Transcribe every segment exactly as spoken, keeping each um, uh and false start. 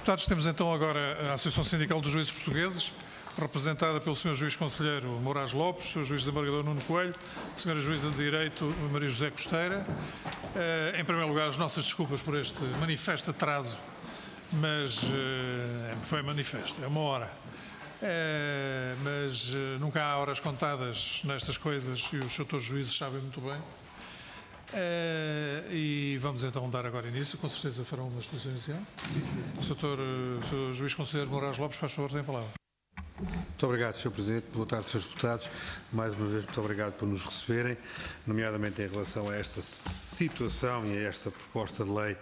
Deputados, temos então agora a Associação Sindical dos Juízes Portugueses, representada pelo senhor Juiz Conselheiro Moraes Lopes, senhor Juiz Desembargador Nuno Coelho, senhora Juíza de Direito Maria José Costeira. Uh, em primeiro lugar, as nossas desculpas por este manifesto atraso, mas uh, foi manifesto, é uma hora. Uh, mas uh, nunca há horas contadas nestas coisas e os senhores juízes sabem muito bem. Uh, e vamos então dar agora início, com certeza farão uma exposição inicial. Sim, sim, sim. O senhor, o senhor Juiz Conselheiro Moraes Lopes, faz favor, tem a palavra. Muito obrigado, senhor Presidente. Boa tarde, senhores Deputados. Mais uma vez, muito obrigado por nos receberem, nomeadamente em relação a esta situação e a esta proposta de lei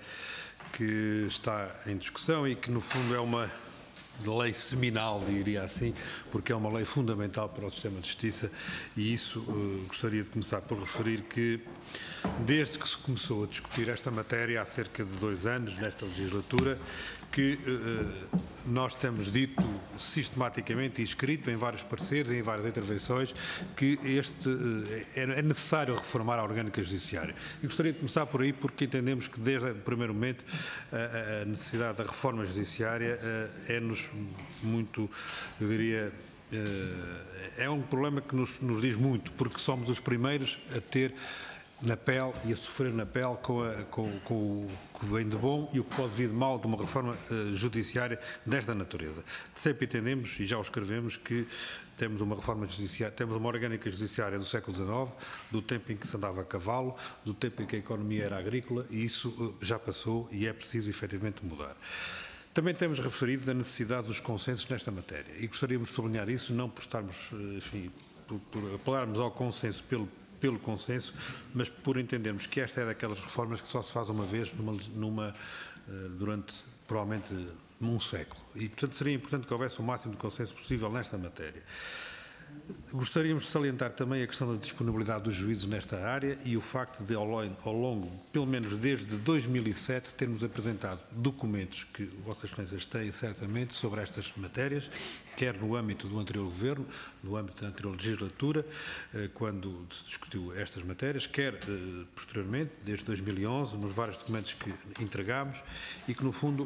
que está em discussão e que, no fundo, é uma lei seminal, diria assim, porque é uma lei fundamental para o sistema de justiça e isso uh, gostaria de começar por referir que, desde que se começou a discutir esta matéria, há cerca de dois anos, nesta legislatura, que uh, nós temos dito sistematicamente e escrito em vários pareceres e em várias intervenções que este, uh, é necessário reformar a orgânica judiciária. E gostaria de começar por aí porque entendemos que desde o primeiro momento uh, a necessidade da reforma judiciária uh, é-nos muito, eu diria, uh, é um problema que nos, nos diz muito, porque somos os primeiros a ter na pele e a sofrer na pele com, a, com, com o que vem de bom e o que pode vir de mal de uma reforma uh, judiciária desta natureza. Sempre entendemos, e já o escrevemos, que temos uma reforma judiciária, temos uma orgânica judiciária do século dezenove, do tempo em que se andava a cavalo, do tempo em que a economia era agrícola, e isso uh, já passou e é preciso efetivamente mudar. Também temos referido a necessidade dos consensos nesta matéria e gostaríamos de sublinhar isso, não por estarmos, enfim, por, por apelarmos ao consenso pelo pelo consenso, mas por entendermos que esta é daquelas reformas que só se faz uma vez numa, numa, durante, provavelmente, num século. E, portanto, seria importante que houvesse o máximo de consenso possível nesta matéria. Gostaríamos de salientar também a questão da disponibilidade dos juízes nesta área e o facto de, ao longo, pelo menos desde dois mil e sete, termos apresentado documentos que Vossas Excelências têm certamente sobre estas matérias, quer no âmbito do anterior Governo, no âmbito da anterior legislatura, quando se discutiu estas matérias, quer posteriormente, desde dois mil e onze, nos vários documentos que entregámos e que, no fundo,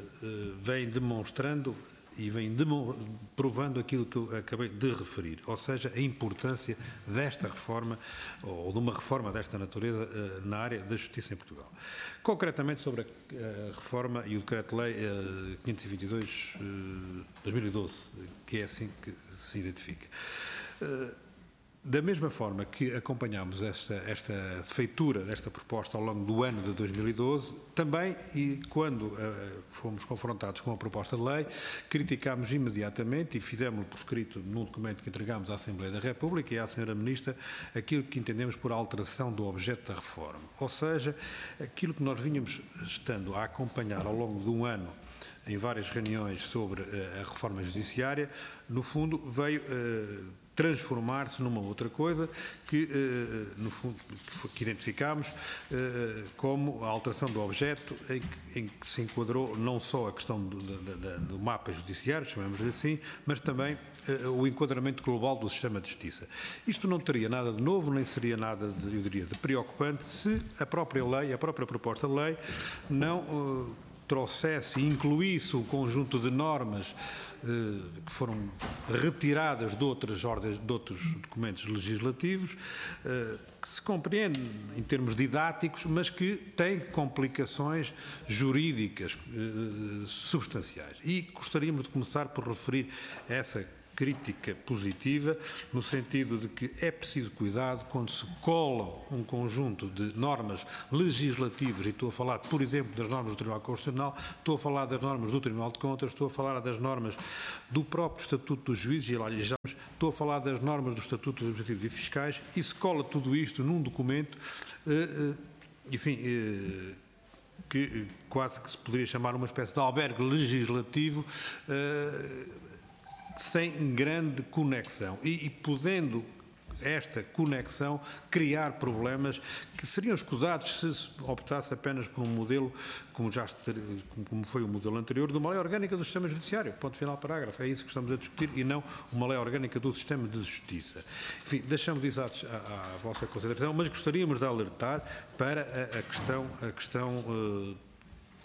vêm demonstrando e vem provando aquilo que eu acabei de referir, ou seja, a importância desta reforma, ou de uma reforma desta natureza na área da justiça em Portugal. Concretamente sobre a reforma e o Decreto-Lei quinhentos e vinte e dois de dois mil e doze, que é assim que se identifica. Da mesma forma que acompanhámos esta, esta feitura desta proposta ao longo do ano de dois mil e doze, também, e quando uh, fomos confrontados com a proposta de lei, criticámos imediatamente e fizemos por escrito num documento que entregámos à Assembleia da República e à senhora Ministra aquilo que entendemos por alteração do objeto da reforma. Ou seja, aquilo que nós vínhamos estando a acompanhar ao longo de um ano em várias reuniões sobre uh, a reforma judiciária, no fundo veio Uh, transformar-se numa outra coisa que, no fundo, que identificámos como a alteração do objeto em que, em que se enquadrou não só a questão do, do, do mapa judiciário, chamamos-lhe assim, mas também o enquadramento global do sistema de justiça. Isto não teria nada de novo, nem seria nada, de, eu diria, de preocupante se a própria lei, a própria proposta de lei, não trouxesse e incluísse o conjunto de normas eh, que foram retiradas de outras ordens, de outros documentos legislativos, eh, que se compreendem em termos didáticos, mas que têm complicações jurídicas eh, substanciais. E gostaríamos de começar por referir essa crítica positiva, no sentido de que é preciso cuidado quando se colam um conjunto de normas legislativas, e estou a falar, por exemplo, das normas do Tribunal Constitucional, estou a falar das normas do Tribunal de Contas, estou a falar das normas do próprio Estatuto dos Juízes, e lá lhe já estou a falar das normas do Estatuto dos Administrativos e Fiscais, e se cola tudo isto num documento, enfim, que quase que se poderia chamar uma espécie de albergue legislativo, sem grande conexão e, e podendo esta conexão criar problemas que seriam escusados se se optasse apenas por um modelo, como, já, como foi o modelo anterior, de uma lei orgânica do sistema judiciário, ponto final parágrafo, é isso que estamos a discutir e não uma lei orgânica do sistema de justiça. Enfim, deixamos isso à, à, à vossa consideração, mas gostaríamos de alertar para a, a questão, a questão uh,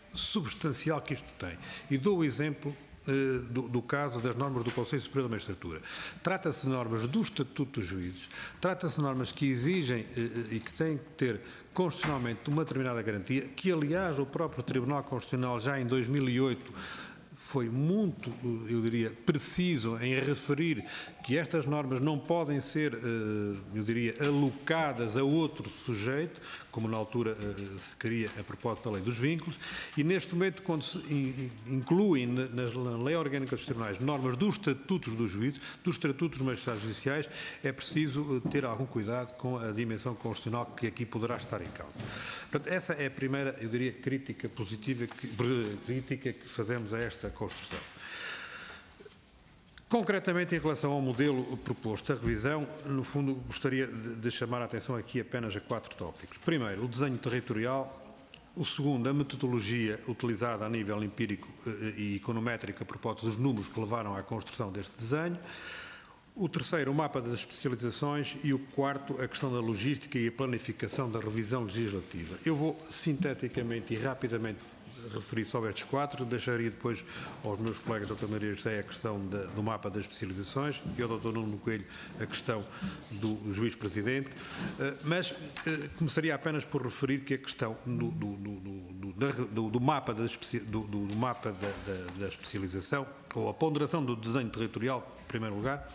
substancial que isto tem. E dou o exemplo Do, do caso das normas do Conselho Superior da Magistratura. Trata-se de normas do Estatuto dos Juízes, trata-se de normas que exigem eh, e que têm que ter constitucionalmente uma determinada garantia, que aliás o próprio Tribunal Constitucional já em dois mil e oito foi muito, eu diria, preciso em referir que estas normas não podem ser, eu diria, alocadas a outro sujeito, como na altura se queria a propósito da lei dos vínculos, e neste momento, quando se incluem na lei orgânica dos tribunais normas dos estatutos dos juízes, dos estatutos dos magistrados judiciais, é preciso ter algum cuidado com a dimensão constitucional que aqui poderá estar em causa. Portanto, essa é a primeira, eu diria, crítica positiva, que, crítica que fazemos a esta construção. Concretamente, em relação ao modelo proposto, a revisão, no fundo, gostaria de, de chamar a atenção aqui apenas a quatro tópicos. Primeiro, o desenho territorial. O segundo, a metodologia utilizada a nível empírico e econométrico a propósito dos números que levaram à construção deste desenho. O terceiro, o mapa das especializações. E o quarto, a questão da logística e a planificação da revisão legislativa. Eu vou sinteticamente e rapidamente referir sobre estes quatro, deixaria depois aos meus colegas doutor Maria José a questão da, do mapa das especializações e ao doutor Nuno Coelho a questão do juiz-presidente, mas começaria apenas por referir que a questão do, do, do, do, do mapa, da, do, do mapa da, da, da especialização, ou a ponderação do desenho territorial, em primeiro lugar,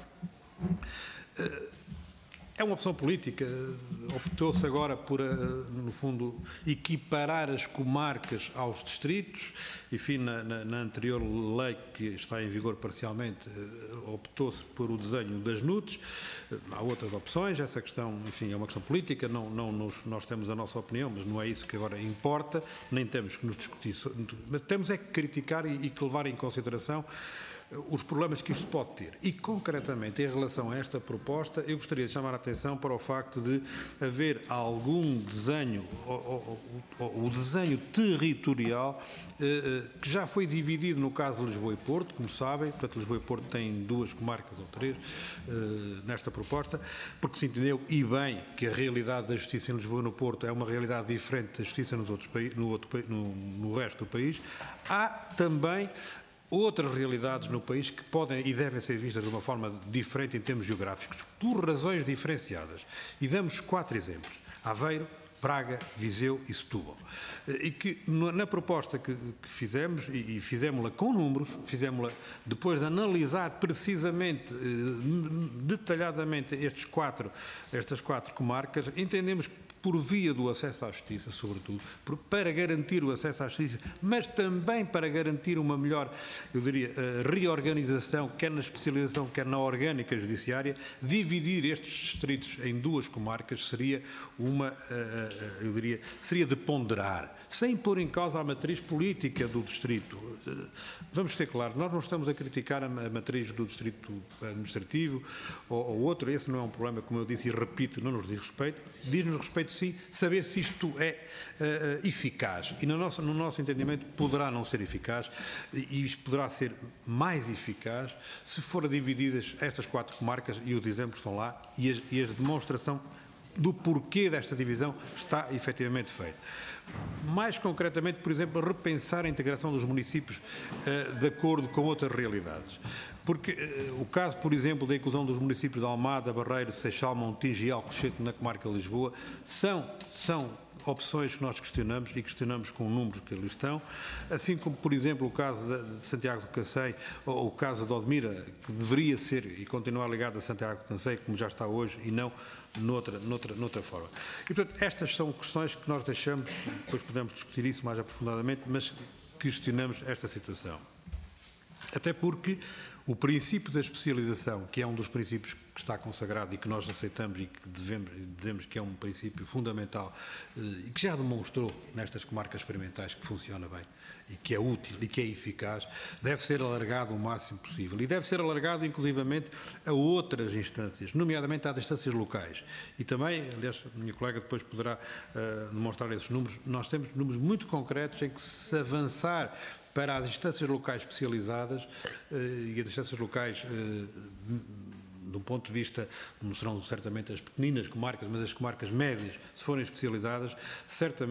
é uma opção política. Optou-se agora por, no fundo, equiparar as comarcas aos distritos. Enfim, na, na, na anterior lei, que está em vigor parcialmente, optou-se por o desenho das N U Ts. Há outras opções. Essa questão, enfim, é uma questão política. Não, não nos, nós temos a nossa opinião, mas não é isso que agora importa. Nem temos que nos discutir. Mas temos é que criticar e, e que levar em consideração os problemas que isto pode ter. E, concretamente, em relação a esta proposta, eu gostaria de chamar a atenção para o facto de haver algum desenho, o, o, o desenho territorial, eh, que já foi dividido no caso de Lisboa e Porto, como sabem. Portanto, Lisboa e Porto têm duas comarcas ou três eh, nesta proposta, porque se entendeu, e bem, que a realidade da justiça em Lisboa e no Porto é uma realidade diferente da justiça nos outros, no, outro, no, no resto do país. Há também outras realidades no país que podem e devem ser vistas de uma forma diferente em termos geográficos, por razões diferenciadas. E damos quatro exemplos: Aveiro, Braga, Viseu e Setúbal. E que na proposta que, que fizemos, e, e fizemos-la com números, fizemos-la depois de analisar precisamente, detalhadamente estes quatro, estas quatro comarcas, entendemos que por via do acesso à justiça, sobretudo, para garantir o acesso à justiça, mas também para garantir uma melhor, eu diria, reorganização, quer na especialização, quer na orgânica judiciária, dividir estes distritos em duas comarcas seria uma, eu diria, seria de ponderar, sem pôr em causa a matriz política do distrito. Vamos ser claros, nós não estamos a criticar a matriz do distrito administrativo ou, ou outro, esse não é um problema, como eu disse e repito, não nos diz respeito, diz-nos respeito sim, saber se isto é uh, eficaz. E no nosso, no nosso entendimento poderá não ser eficaz, e isto poderá ser mais eficaz se forem divididas estas quatro comarcas, e os exemplos estão lá, e, as, e a demonstração do porquê desta divisão está efetivamente feita. Mais concretamente, por exemplo, repensar a integração dos municípios uh, de acordo com outras realidades. Porque uh, o caso, por exemplo, da inclusão dos municípios de Almada, Barreiro, Seixal, Montijo e Alcochete na comarca de Lisboa, são, são opções que nós questionamos e questionamos com números que ali estão, assim como, por exemplo, o caso de Santiago do Cacém ou o caso de Odmira, que deveria ser e continuar ligado a Santiago do Cacém, como já está hoje, e não noutra, noutra, noutra forma. E, portanto, estas são questões que nós deixamos, depois podemos discutir isso mais aprofundadamente, mas questionamos esta situação. Até porque o princípio da especialização, que é um dos princípios que está consagrado e que nós aceitamos e que devemos, dizemos que é um princípio fundamental e que já demonstrou nestas comarcas experimentais que funciona bem e que é útil e que é eficaz, deve ser alargado o máximo possível e deve ser alargado inclusivamente a outras instâncias, nomeadamente às instâncias locais. E também, aliás, a minha colega depois poderá uh, demonstrar esses números, nós temos números muito concretos em que se avançar para as instâncias locais especializadas e as instâncias locais, de um ponto de vista, não serão certamente as pequeninas comarcas, mas as comarcas médias, se forem especializadas, certamente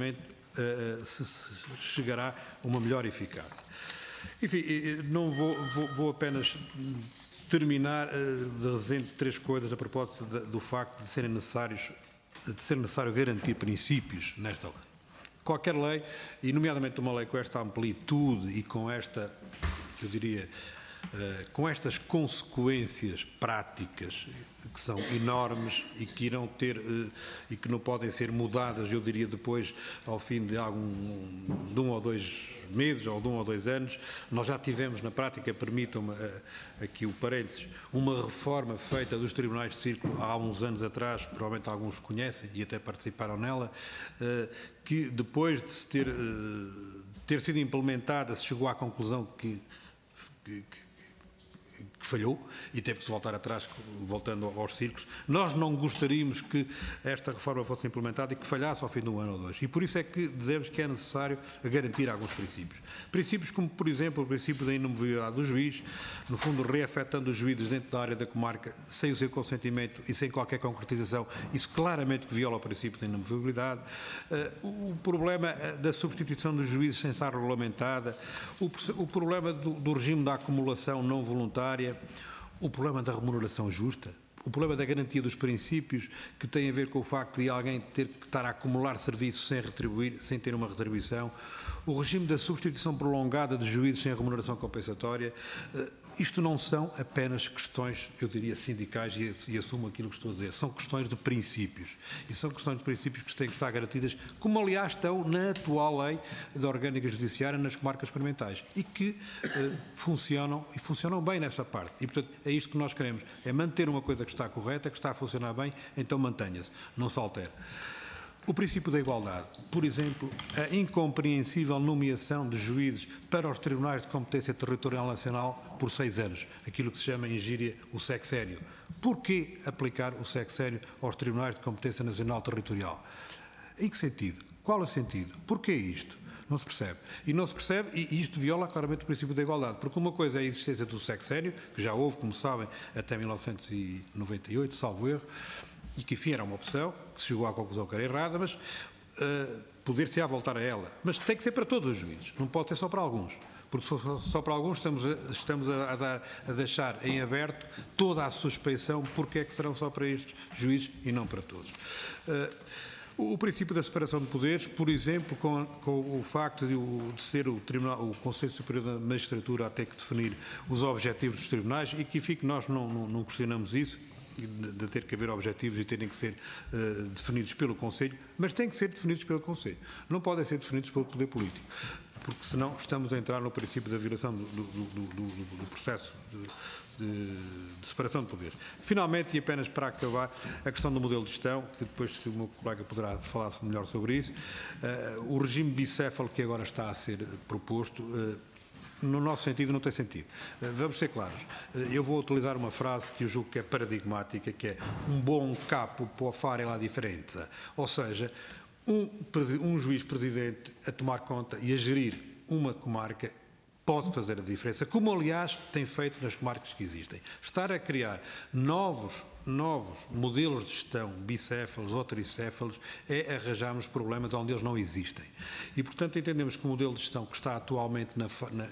uh, se, se chegará a uma melhor eficácia. Enfim, não vou, vou, vou apenas terminar uh, dizendo três coisas a propósito de, do facto de serem necessários, de ser necessário garantir princípios nesta lei. Qualquer lei, e nomeadamente uma lei com esta amplitude e com esta, eu diria, uh, com estas consequências práticas que são enormes e que irão ter uh, e que não podem ser mudadas, eu diria, depois, ao fim de algum de um ou dois meses ou de um ou dois anos. Nós já tivemos na prática, permitam-me uh, aqui o parênteses, uma reforma feita dos tribunais de círculo há uns anos atrás, provavelmente alguns conhecem e até participaram nela, uh, que depois de se ter, uh, ter sido implementada se chegou à conclusão que, que, que que falhou e teve que se voltar atrás, voltando aos círculos. Nós não gostaríamos que esta reforma fosse implementada e que falhasse ao fim de um ano ou dois. E por isso é que dizemos que é necessário garantir alguns princípios. Princípios como, por exemplo, o princípio da inamovibilidade do juiz, no fundo reafetando os juízes dentro da área da comarca sem o seu consentimento e sem qualquer concretização. Isso claramente que viola o princípio da inamovibilidade. Uh, o problema da substituição dos juízes sem estar regulamentada, o, o problema do, do regime da acumulação não voluntária, o problema da remuneração justa, o problema da garantia dos princípios que tem a ver com o facto de alguém ter que estar a acumular serviços sem retribuir, sem ter uma retribuição, o regime da substituição prolongada de juízes sem remuneração compensatória. Isto não são apenas questões, eu diria, sindicais, e, e assumo aquilo que estou a dizer, são questões de princípios. E são questões de princípios que têm que estar garantidas, como aliás estão na atual lei da orgânica judiciária nas comarcas experimentais, e que eh, funcionam, e funcionam bem nessa parte. E, portanto, é isto que nós queremos, é manter uma coisa que está correta, que está a funcionar bem, então mantenha-se, não se altere. O princípio da igualdade, por exemplo, a incompreensível nomeação de juízes para os tribunais de competência territorial nacional por seis anos, aquilo que se chama em gíria o sexénio. Porquê aplicar o sexénio aos tribunais de competência nacional territorial? Em que sentido? Qual o sentido? Porquê isto? Não se percebe. E não se percebe, e isto viola claramente o princípio da igualdade, porque uma coisa é a existência do sexénio, que já houve, como sabem, até mil novecentos e noventa e oito, salvo erro, e que, enfim, era uma opção, que se chegou à conclusão que era errada, mas uh, poder-se-á voltar a ela. Mas tem que ser para todos os juízes, não pode ser só para alguns. Porque se for só para alguns, estamos, a, estamos a, a, dar, a deixar em aberto toda a suspeição porque é que serão só para estes juízes e não para todos. Uh, O princípio da separação de poderes, por exemplo, com, com o facto de, de ser o, tribunal, o Conselho Superior da Magistratura a ter que definir os objetivos dos tribunais, e que, enfim, que nós não, não, não questionamos isso, de, de ter que haver objetivos e terem que ser uh, definidos pelo Conselho, mas têm que ser definidos pelo Conselho. Não podem ser definidos pelo poder político, porque senão estamos a entrar no princípio da violação do, do, do, do, do processo de, de, de separação de poderes. Finalmente, e apenas para acabar, a questão do modelo de gestão, que depois se o meu colega poderá falar melhor sobre isso, uh, o regime bicéfalo que agora está a ser proposto, uh, no nosso sentido, não tem sentido. Vamos ser claros. Eu vou utilizar uma frase que eu julgo que é paradigmática, que é um bom capo può fare la differenza. Ou seja, um, um juiz presidente a tomar conta e a gerir uma comarca pode fazer a diferença, como aliás tem feito nas comarcas que existem. Estar a criar novos, novos modelos de gestão, bicéfalos ou tricéfalos, é arranjarmos problemas onde eles não existem. E, portanto, entendemos que o modelo de gestão que está atualmente na, na,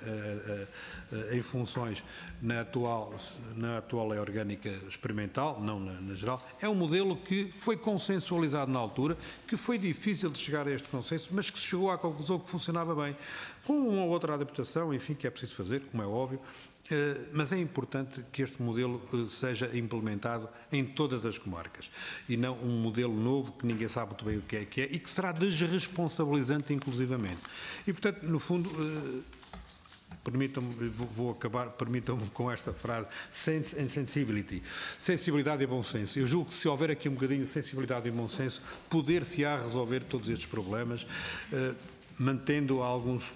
a, a, a, em funções na atual, na atual lei orgânica experimental, não na, na geral, é um modelo que foi consensualizado na altura, que foi difícil de chegar a este consenso, mas que se chegou à conclusão que funcionava bem, com uma ou outra adaptação, enfim, que é preciso fazer, como é óbvio, mas é importante que este modelo seja implementado em todas as comarcas e não um modelo novo que ninguém sabe muito bem o que é que é e que será desresponsabilizante inclusivamente. E, portanto, no fundo, permitam-me, vou acabar, permitam-me com esta frase, sense and sensibility, sensibilidade e bom senso. Eu julgo que se houver aqui um bocadinho de sensibilidade e bom senso, poder-se-á resolver todos estes problemas, mantendo alguns,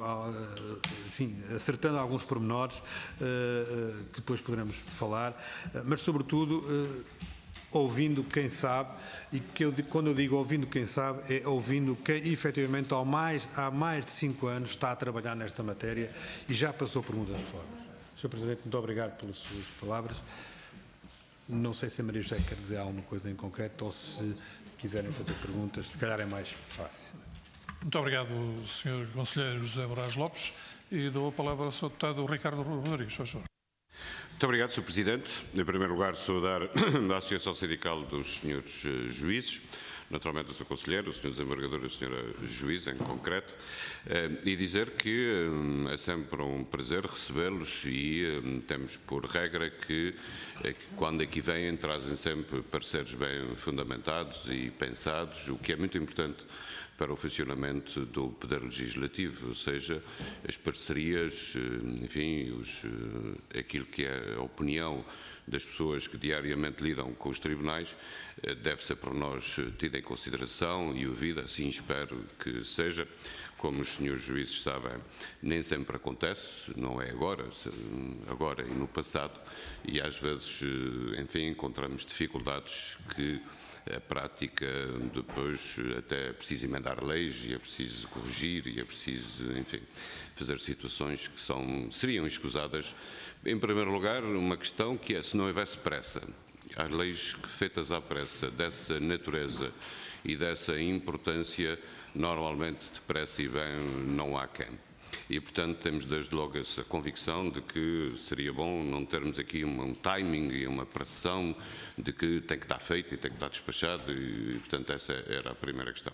enfim, acertando alguns pormenores que depois poderemos falar, mas sobretudo ouvindo quem sabe, e que eu, quando eu digo ouvindo quem sabe, é ouvindo quem efetivamente há mais, há mais de cinco anos está a trabalhar nesta matéria e já passou por muitas reformas. senhor Presidente, muito obrigado pelas suas palavras. Não sei se a Maria José quer dizer alguma coisa em concreto ou se quiserem fazer perguntas, se calhar é mais fácil. Muito obrigado, senhor Conselheiro José Moraes Lopes, e dou a palavra ao senhor Deputado Ricardo Rodrigues, por favor. Muito obrigado, senhor Presidente. Em primeiro lugar, saudar a Associação Sindical dos senhores Juízes, naturalmente o senhor Conselheiro, o senhor Desembargador e a senhora Juíza, em concreto, e dizer que é sempre um prazer recebê-los e temos por regra que, quando aqui vêm, trazem sempre pareceres bem fundamentados e pensados, o que é muito importante para o funcionamento do Poder Legislativo, ou seja, as parcerias, enfim, os, aquilo que é a opinião das pessoas que diariamente lidam com os tribunais, deve ser por nós tida em consideração e ouvida, assim espero que seja. Como os senhores juízes sabem, nem sempre acontece, não é agora, agora e no passado, e às vezes, enfim, encontramos dificuldades que a prática depois até é preciso emendar leis e é preciso corrigir e é preciso, enfim, fazer situações que são, seriam escusadas. Em primeiro lugar, uma questão que é, se não houvesse pressa, as leis feitas à pressa dessa natureza e dessa importância, normalmente depressa e bem não há quem. E, portanto, temos desde logo essa convicção de que seria bom não termos aqui um timing e uma pressão de que tem que estar feito e tem que estar despachado e, portanto, essa era a primeira questão.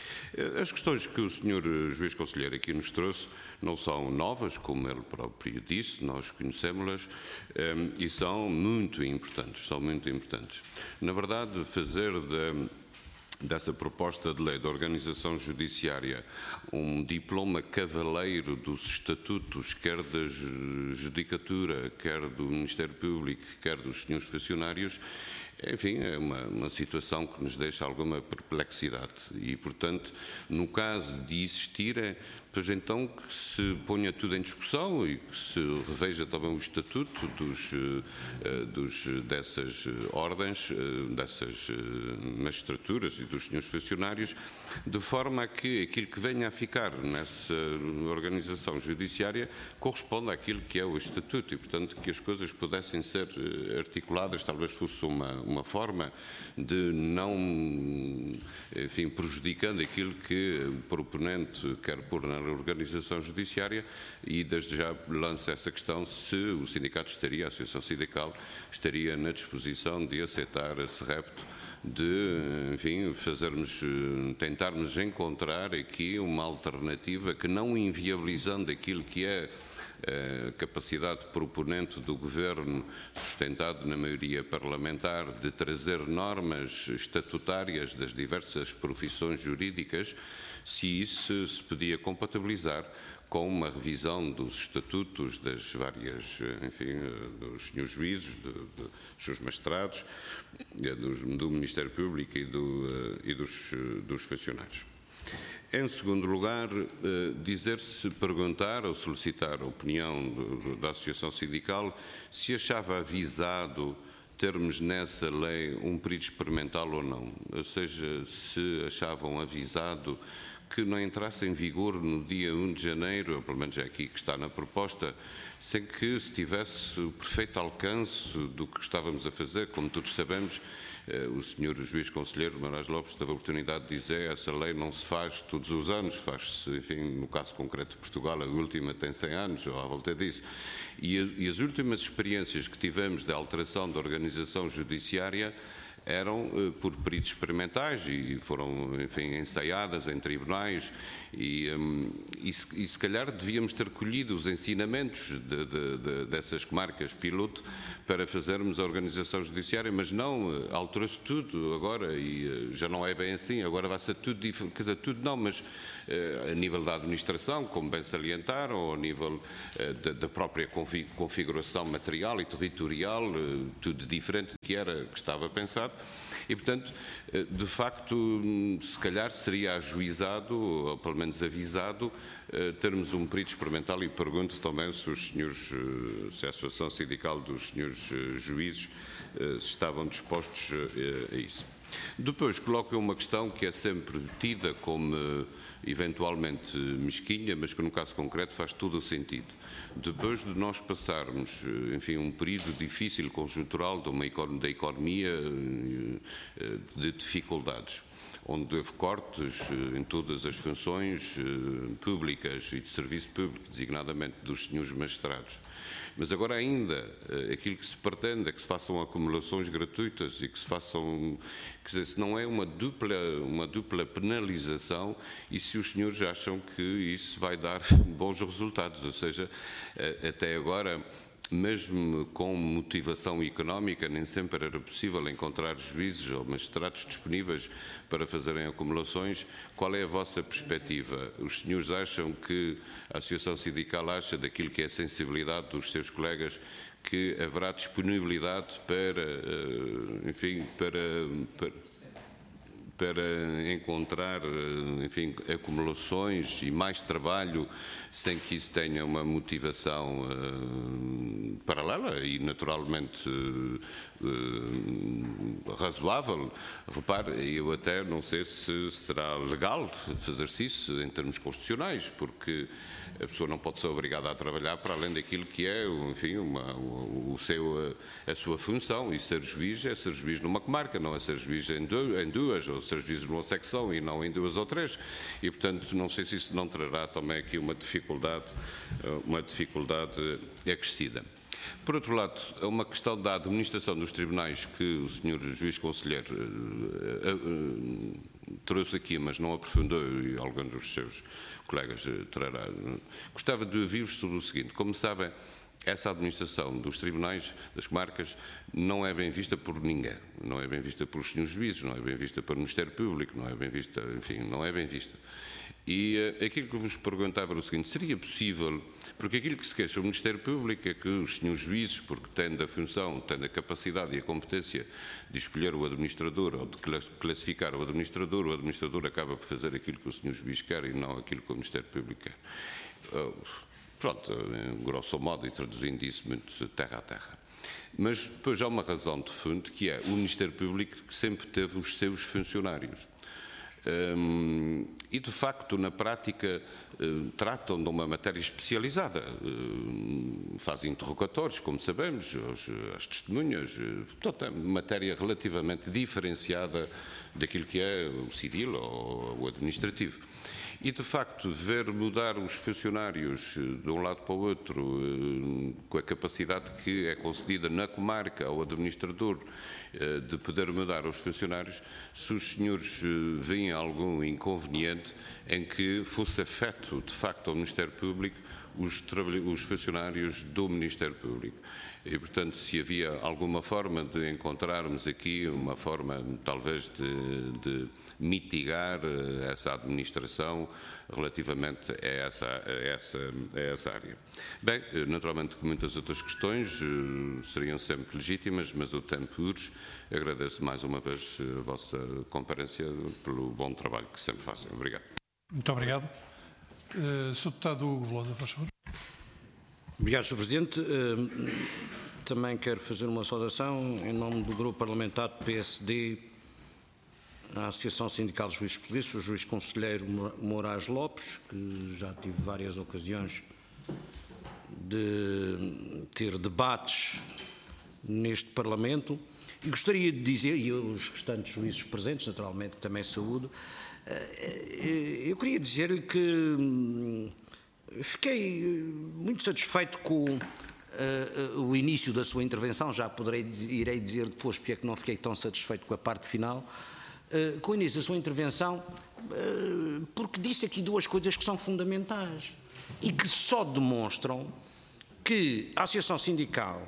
As questões que o senhor Juiz Conselheiro aqui nos trouxe não são novas, como ele próprio disse, nós conhecemos-las e são muito importantes, são muito importantes. Na verdade, fazer de dessa proposta de lei da organização judiciária um diploma cavaleiro dos estatutos, quer da judicatura, quer do Ministério Público, quer dos senhores funcionários, enfim, é uma, uma situação que nos deixa alguma perplexidade e, portanto, no caso de existir, pois então que se ponha tudo em discussão e que se reveja também o estatuto dos, dos, dessas ordens, dessas magistraturas e dos senhores funcionários, de forma a que aquilo que venha a ficar nessa organização judiciária corresponda àquilo que é o estatuto e, portanto, que as coisas pudessem ser articuladas, talvez fosse uma, uma forma de não, enfim, prejudicando aquilo que o proponente quer pôr na organização judiciária e desde já lança essa questão se o sindicato estaria, a Associação Sindical, estaria na disposição de aceitar esse repto de, enfim, fazermos, tentarmos encontrar aqui uma alternativa que não inviabilizando aquilo que é a capacidade proponente do Governo, sustentado na maioria parlamentar, de trazer normas estatutárias das diversas profissões jurídicas, se isso se podia compatibilizar com uma revisão dos estatutos das várias, enfim, dos senhores juízes, do, do, dos seus magistrados, do, do Ministério Público e, do, e dos, dos funcionários. Em segundo lugar, dizer-se, perguntar ou solicitar a opinião do, do, da Associação Sindical se achava avisado termos nessa lei um período experimental ou não, ou seja, se achavam avisado que não entrasse em vigor no dia primeiro de janeiro, ou pelo menos é aqui que está na proposta, sem que se tivesse o perfeito alcance do que estávamos a fazer. Como todos sabemos, o senhor Juiz Conselheiro Moraes Lopes teve a oportunidade de dizer que essa lei não se faz todos os anos, faz-se, enfim, no caso concreto de Portugal, a última tem cem anos, ou à volta disso. E, e as últimas experiências que tivemos de alteração da organização judiciária eram uh, por períodos experimentais e foram, enfim, ensaiadas em tribunais e, um, e, se, e se calhar devíamos ter colhido os ensinamentos de, de, de, dessas comarcas piloto para fazermos a organização judiciária, mas não, uh, alterou-se tudo agora e uh, já não é bem assim, agora vai ser tudo diferente, quer dizer, tudo não, mas uh, a nível da administração, como bem salientaram, ou a nível uh, da, da própria configuração material e territorial, uh, tudo diferente do que era, que estava pensado. E, portanto, de facto, se calhar seria ajuizado, ou pelo menos avisado, termos um período experimental e pergunto também se os senhores, se a Associação Sindical dos senhores juízes se estavam dispostos a isso. Depois coloco uma questão que é sempre tida como eventualmente mesquinha, mas que no caso concreto faz todo o sentido. Depois de nós passarmos, enfim, um período difícil, conjuntural, de uma, da economia, de dificuldades, onde houve cortes em todas as funções públicas e de serviço público, designadamente dos senhores magistrados. Mas agora ainda, aquilo que se pretende é que se façam acumulações gratuitas e que se façam, quer dizer, se não é uma dupla, uma dupla penalização e se os senhores acham que isso vai dar bons resultados, ou seja, até agora, mesmo com motivação económica, nem sempre era possível encontrar juízes ou magistrados disponíveis para fazerem acumulações. Qual é a vossa perspectiva? Os senhores acham que a Associação Sindical acha daquilo que é a sensibilidade dos seus colegas que haverá disponibilidade para, enfim, para, para, para encontrar, enfim, acumulações e mais trabalho sem que isso tenha uma motivação uh, paralela e naturalmente uh, uh, razoável? Repare, eu até não sei se será legal fazer-se isso em termos constitucionais, porque a pessoa não pode ser obrigada a trabalhar para além daquilo que é, enfim, uma, o seu, a, a sua função, e ser juiz é ser juiz numa comarca, não é ser juiz em, do, em duas, ou ser juiz numa secção e não em duas ou três, e portanto não sei se isso não trará também aqui uma dificuldade uma dificuldade acrescida. Por outro lado, é uma questão da administração dos tribunais que o senhor Juiz Conselheiro uh, uh, uh, trouxe aqui, mas não aprofundou e algum dos seus colegas uh, trará. Gostava de ouvir-vos sobre o seguinte: como sabem, essa administração dos tribunais, das comarcas, não é bem vista por ninguém. Não é bem vista pelos senhores juízes, não é bem vista pelo Ministério Público, não é bem vista, enfim, não é bem vista. E uh, aquilo que vos perguntava era o seguinte: seria possível, porque aquilo que se queixa o Ministério Público é que os senhores juízes, porque têm a função, têm a capacidade e a competência de escolher o administrador ou de classificar o administrador, o administrador acaba por fazer aquilo que o senhor juiz quer e não aquilo que o Ministério Público quer. Uh, pronto, grosso modo, e traduzindo isso muito terra a terra. Mas depois há uma razão de fundo, que é o Ministério Público que sempre teve os seus funcionários. Um, e de facto na prática uh, tratam de uma matéria especializada, uh, fazem interrogatórios, como sabemos, as, as testemunhas, uh, portanto é matéria relativamente diferenciada daquilo que é o civil ou o administrativo. E, de facto, ver mudar os funcionários de um lado para o outro, com a capacidade que é concedida na comarca ao administrador de poder mudar os funcionários, se os senhores veem algum inconveniente em que fosse afeto, de facto, ao Ministério Público os, os funcionários do Ministério Público. E, portanto, se havia alguma forma de encontrarmos aqui uma forma, talvez, de, de mitigar essa administração relativamente a essa, a, essa, a essa área. Bem, naturalmente que muitas outras questões seriam sempre legítimas, mas o tempo urge. Agradeço mais uma vez a vossa comparência pelo bom trabalho que sempre fazem. Obrigado. Muito obrigado. Uh, senhor Deputado Hugo Velosa, faz favor. Obrigado, senhor Presidente. Uh, também quero fazer uma saudação em nome do Grupo Parlamentar do P S D à Associação Sindical dos Juízes Portugueses, o Juiz Conselheiro Moraes Lopes, que já tive várias ocasiões de ter debates neste Parlamento. E gostaria de dizer, e os restantes juízes presentes, naturalmente, que também saúdo, eu queria dizer-lhe que fiquei muito satisfeito com uh, o início da sua intervenção, já poderei irei dizer depois porque é que não fiquei tão satisfeito com a parte final, uh, com o início da sua intervenção, uh, porque disse aqui duas coisas que são fundamentais e que só demonstram que a Associação Sindical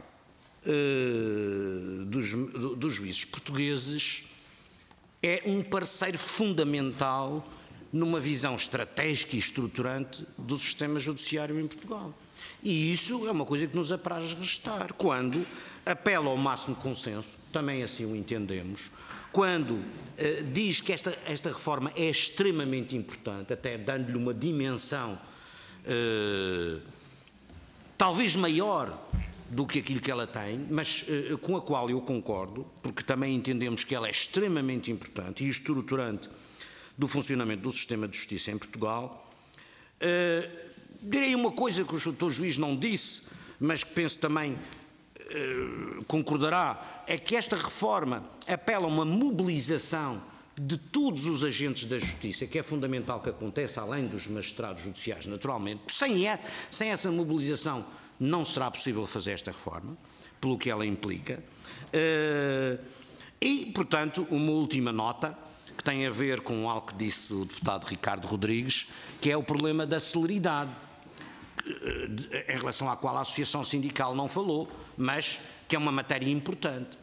uh, dos, dos Juízes Portugueses é um parceiro fundamental numa visão estratégica e estruturante do sistema judiciário em Portugal. E isso é uma coisa que nos apraz restar. Quando apela ao máximo consenso, também assim o entendemos, quando uh, diz que esta, esta reforma é extremamente importante, até dando-lhe uma dimensão uh, talvez maior do que aquilo que ela tem, mas uh, com a qual eu concordo, porque também entendemos que ela é extremamente importante e estruturante do funcionamento do sistema de justiça em Portugal. Uh, direi uma coisa que o doutor Juiz não disse, mas que penso também uh, concordará, é que esta reforma apela a uma mobilização de todos os agentes da justiça, que é fundamental que aconteça, além dos magistrados judiciais, naturalmente. Sem, é, sem essa mobilização não será possível fazer esta reforma, pelo que ela implica. Uh, e, portanto, uma última nota, que tem a ver com algo que disse o deputado Ricardo Rodrigues, que é o problema da celeridade, em relação à qual a Associação Sindical não falou, mas que é uma matéria importante.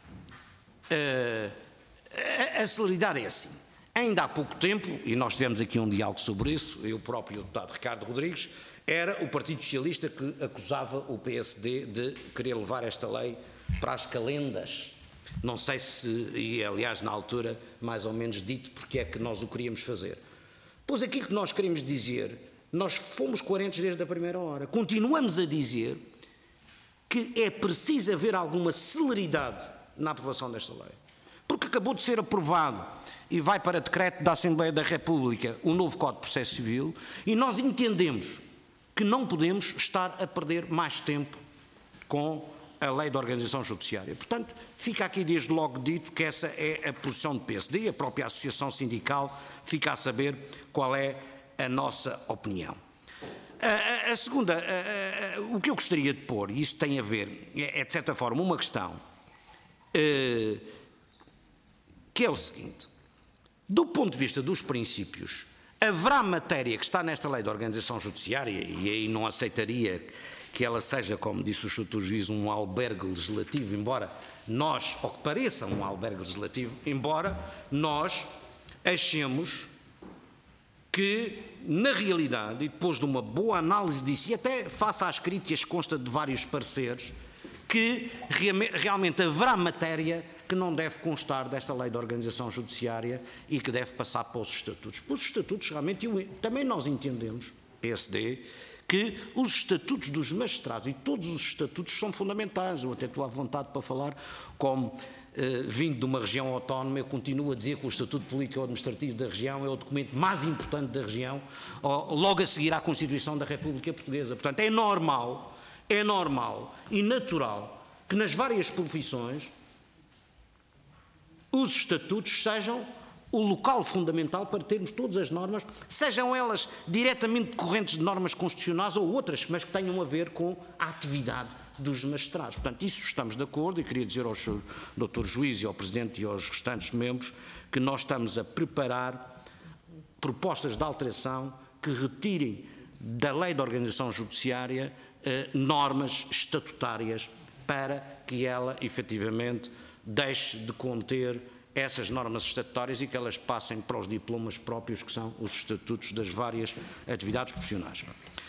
Uh, a, a celeridade é assim. Ainda há pouco tempo, e nós tivemos aqui um diálogo sobre isso, eu próprio e o deputado Ricardo Rodrigues, era o Partido Socialista que acusava o P S D de querer levar esta lei para as calendas. Não sei se, e aliás na altura mais ou menos dito porque é que nós o queríamos fazer. Pois aquilo que nós queremos dizer, nós fomos coerentes desde a primeira hora. Continuamos a dizer que é preciso haver alguma celeridade na aprovação desta lei. Porque acabou de ser aprovado e vai para decreto da Assembleia da República o novo Código de Processo Civil e nós entendemos que não podemos estar a perder mais tempo com a lei da organização judiciária. Portanto, fica aqui desde logo dito que essa é a posição do P S D, a própria Associação Sindical fica a saber qual é a nossa opinião. A, a, a segunda, a, a, o que eu gostaria de pôr, e isso tem a ver, é, é de certa forma uma questão, uh, que é o seguinte: do ponto de vista dos princípios, haverá matéria que está nesta lei da organização judiciária, e aí não aceitaria que ela seja, como disse o Estatuto do Juiz, um albergue legislativo, embora nós, ou que pareça um albergue legislativo, embora nós achemos que, na realidade, e depois de uma boa análise disso, e até face às críticas que consta de vários pareceres, que realmente haverá matéria que não deve constar desta lei de organização judiciária e que deve passar para os estatutos. Para os estatutos, realmente, eu, também nós entendemos, P S D, que os estatutos dos magistrados e todos os estatutos são fundamentais. Eu até estou à vontade para falar, como eh, vindo de uma região autónoma, eu continuo a dizer que o Estatuto Político-Administrativo da região é o documento mais importante da região, logo a seguir à Constituição da República Portuguesa. Portanto, é normal, é normal e natural que nas várias profissões os estatutos sejam o local fundamental para termos todas as normas, sejam elas diretamente decorrentes de normas constitucionais ou outras, mas que tenham a ver com a atividade dos magistrados. Portanto, isso estamos de acordo, e queria dizer ao senhor doutor Juiz e ao Presidente e aos restantes membros que nós estamos a preparar propostas de alteração que retirem da lei de organização judiciária eh, normas estatutárias para que ela, efetivamente, deixe de conter essas normas estatutárias e que elas passem para os diplomas próprios, que são os estatutos das várias atividades profissionais.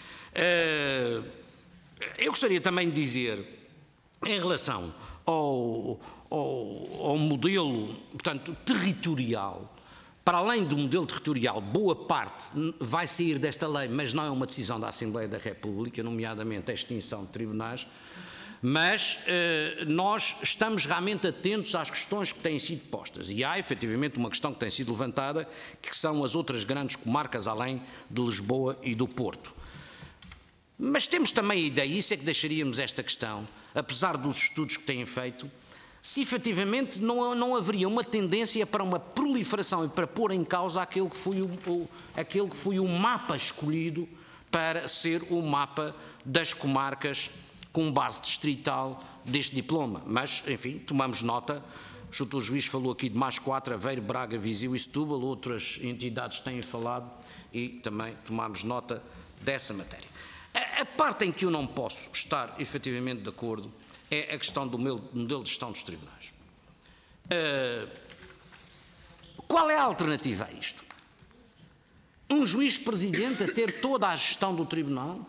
Eu gostaria também de dizer, em relação ao, ao, ao modelo, portanto, territorial, para além do modelo territorial, boa parte vai sair desta lei, mas não é uma decisão da Assembleia da República, nomeadamente a extinção de tribunais. Mas eh, nós estamos realmente atentos às questões que têm sido postas. E há, efetivamente, uma questão que tem sido levantada, que são as outras grandes comarcas, além de Lisboa e do Porto. Mas temos também a ideia, isso é que deixaríamos esta questão, apesar dos estudos que têm feito, se efetivamente não, não haveria uma tendência para uma proliferação e para pôr em causa aquele que foi o, o, aquele que foi o mapa escolhido para ser o mapa das comarcas com base distrital deste diploma. Mas, enfim, tomamos nota. O doutor Juiz falou aqui de mais quatro, Aveiro, Braga, Viseu e Setúbal, outras entidades têm falado e também tomamos nota dessa matéria. A, a parte em que eu não posso estar efetivamente de acordo é a questão do meu modelo de gestão dos tribunais. Uh, qual é a alternativa a isto? Um juiz-presidente a ter toda a gestão do tribunal?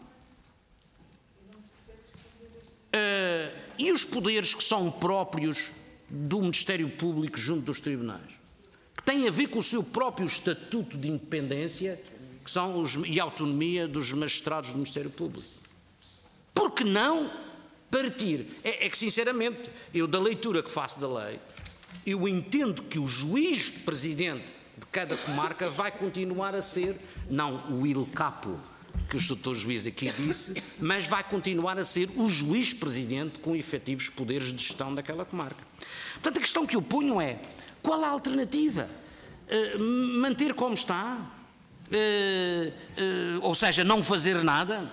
Uh, e os poderes que são próprios do Ministério Público junto dos tribunais, que têm a ver com o seu próprio estatuto de independência, que são os, e autonomia dos magistrados do Ministério Público. Por que não partir? É, é que, sinceramente, eu da leitura que faço da lei, eu entendo que o juiz-presidente de cada comarca vai continuar a ser, não o il capo, que o doutor Juiz aqui disse, mas vai continuar a ser o juiz-presidente com efetivos poderes de gestão daquela comarca. Portanto, a questão que eu ponho é, qual a alternativa? manter como está, ou seja, não fazer nada.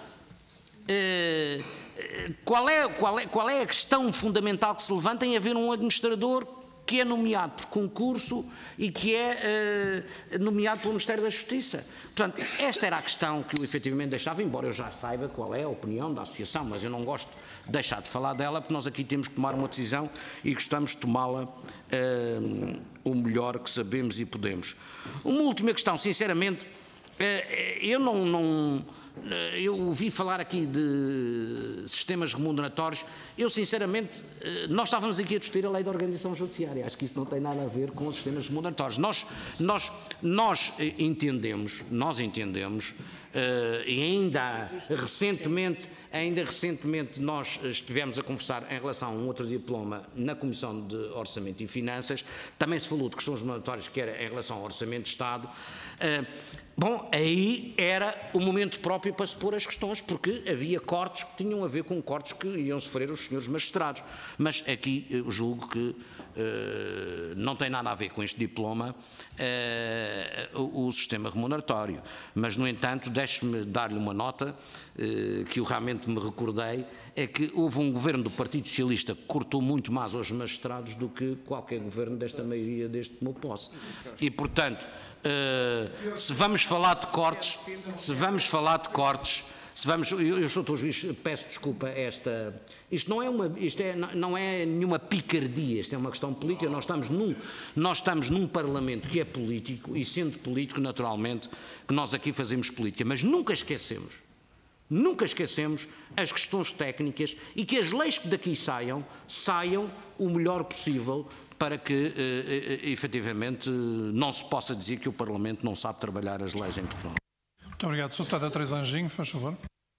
Qual é, qual é, qual é a questão fundamental que se levanta em haver um administrador que é nomeado por concurso e que é uh, nomeado pelo Ministério da Justiça? Portanto, esta era a questão que eu efetivamente deixava, embora eu já saiba qual é a opinião da Associação, mas eu não gosto de deixar de falar dela, porque nós aqui temos que tomar uma decisão e gostamos de tomá-la uh, o melhor que sabemos e podemos. Uma última questão, sinceramente, uh, eu não... não Eu ouvi falar aqui de sistemas remuneratórios. Eu, sinceramente, nós estávamos aqui a discutir a lei da organização judiciária. Acho que isso não tem nada a ver com os sistemas remuneratórios. Nós, nós, nós entendemos, nós entendemos, e ainda recentemente, ainda recentemente nós estivemos a conversar em relação a um outro diploma na Comissão de Orçamento e Finanças. Também se falou de questões remuneratórias que era em relação ao Orçamento de Estado. Bom, aí era o momento próprio para se pôr as questões, porque havia cortes que tinham a ver com cortes que iam sofrer os senhores magistrados. Mas aqui eu julgo que uh, não tem nada a ver com este diploma uh, o, o sistema remuneratório. Mas, no entanto, deixe-me dar-lhe uma nota uh, que eu realmente me recordei, é que houve um governo do Partido Socialista que cortou muito mais aos magistrados do que qualquer governo desta maioria deste tomou posse. E, portanto, Uh, se vamos falar de cortes, se vamos falar de cortes, se vamos, eu, eu sou doutor Juiz, peço desculpa, esta, isto não é uma, isto é, não é nenhuma picardia, isto é uma questão política. Nós estamos num, nós estamos num Parlamento que é político e, sendo político, naturalmente, que nós aqui fazemos política, mas nunca esquecemos, nunca esquecemos as questões técnicas e que as leis que daqui saiam, saiam o melhor possível, para que, eh, efetivamente, não se possa dizer que o Parlamento não sabe trabalhar as leis em Portugal. Muito obrigado. Sr. Deputada Teresa Anjinho, faz favor.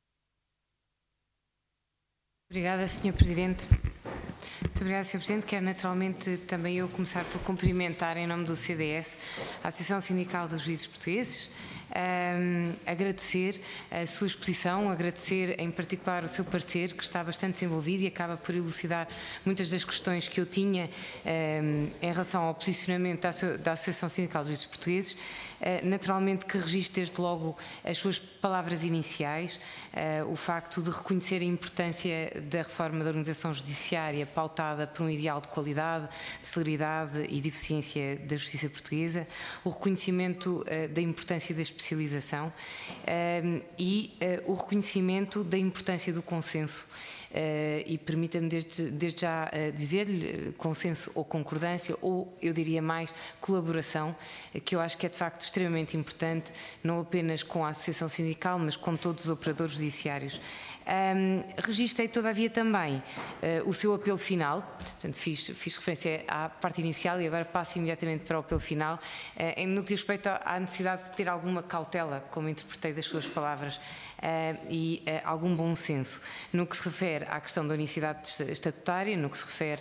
Obrigada, senhor Presidente. Muito obrigada, senhor Presidente. Quero naturalmente também eu começar por cumprimentar, em nome do C D S, a Associação Sindical dos Juízes Portugueses, Um, agradecer a sua exposição, agradecer em particular o seu parecer, que está bastante desenvolvido e acaba por elucidar muitas das questões que eu tinha um, em relação ao posicionamento da, da Associação Sindical dos Juízes Portugueses. Uh, naturalmente que registro desde logo as suas palavras iniciais, uh, o facto de reconhecer a importância da reforma da organização judiciária pautada por um ideal de qualidade, de celeridade e de eficiência da justiça portuguesa, o reconhecimento uh, da importância da especialização uh, e uh, o reconhecimento da importância do consenso. Uh, e permita-me desde, desde já uh, dizer-lhe uh, consenso ou concordância, ou eu diria mais colaboração, uh, que eu acho que é de facto extremamente importante, não apenas com a Associação Sindical, mas com todos os operadores judiciários. Um, registrei todavia também uh, o seu apelo final, portanto fiz, fiz referência à parte inicial e agora passo imediatamente para o apelo final, uh, no que diz respeito à necessidade de ter alguma cautela, como interpretei das suas palavras, uh, e uh, algum bom senso, no que se refere à questão da unicidade estatutária, no que se refere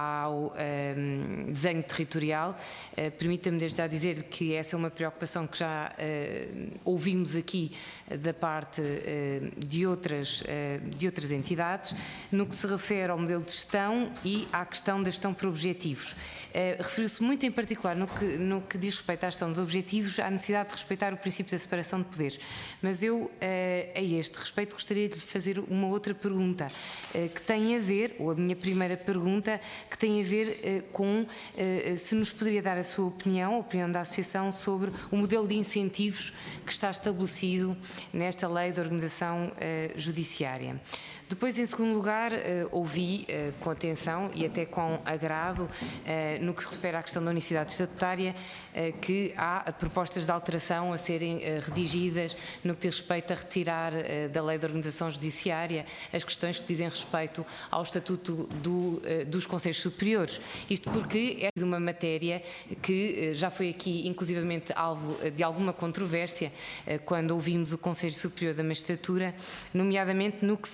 ao um, desenho territorial. Uh, permita-me desde já dizer que essa é uma preocupação que já uh, ouvimos aqui uh, da parte uh, de outras de outras entidades, no que se refere ao modelo de gestão e à questão da gestão por objetivos. Uh, referiu-se muito em particular no que, no que diz respeito à gestão dos objetivos, à necessidade de respeitar o princípio da separação de poderes. Mas eu, uh, a este respeito, gostaria de lhe fazer uma outra pergunta, uh, que tem a ver, ou a minha primeira pergunta, que tem a ver uh, com uh, se nos poderia dar a sua opinião, a opinião da Associação, sobre o modelo de incentivos que está estabelecido nesta lei de organização uh, judiciária. Depois, em segundo lugar, uh, ouvi uh, com atenção e até com agrado, uh, no que se refere à questão da unicidade estatutária, uh, que há propostas de alteração a serem uh, redigidas no que diz respeito a retirar uh, da lei de organização judiciária as questões que dizem respeito ao estatuto do, uh, dos Conselhos Superiores. Isto porque é de uma matéria que uh, já foi aqui inclusivamente alvo de alguma controvérsia uh, quando ouvimos o Conselho Superior da Magistratura, nomeadamente no que se refere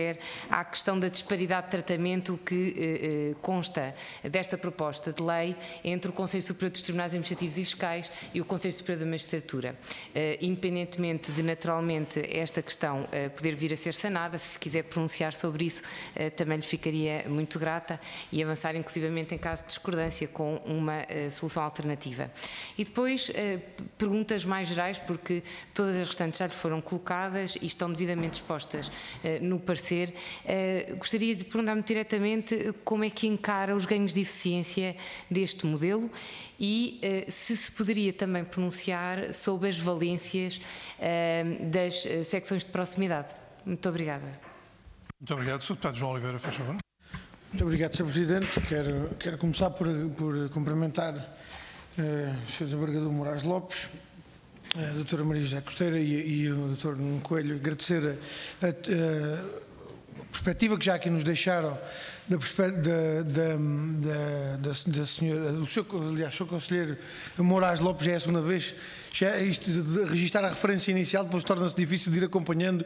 refere à questão da disparidade de tratamento que eh, consta desta proposta de lei entre o Conselho Superior dos Tribunais Administrativos e Fiscais e o Conselho Superior da Magistratura. Eh, independentemente de, naturalmente, esta questão eh, poder vir a ser sanada, se quiser pronunciar sobre isso, eh, também lhe ficaria muito grata e avançar, inclusivamente, em caso de discordância, com uma eh, solução alternativa. E depois, eh, perguntas mais gerais, porque todas as restantes já lhe foram colocadas e estão devidamente expostas eh, no parecer. Eh, gostaria de perguntar-me diretamente como é que encara os ganhos de eficiência deste modelo e eh, se se poderia também pronunciar sobre as valências eh, das eh, secções de proximidade. Muito obrigada. Muito obrigado. senhor Deputado João Oliveira, faz favor. Muito obrigado, senhor Presidente. Quero, quero começar por, por cumprimentar uh, o senhor Desembargador Moraes Lopes, a doutora Maria José Costeira e, e o doutor Nuno Coelho, agradecer a, a, a perspectiva que já aqui nos deixaram da, da, da, da, da senhora, do seu, aliás, o senhor Conselheiro Moraes Lopes, já é a segunda vez, já isto de registrar a referência inicial, depois torna-se difícil de ir acompanhando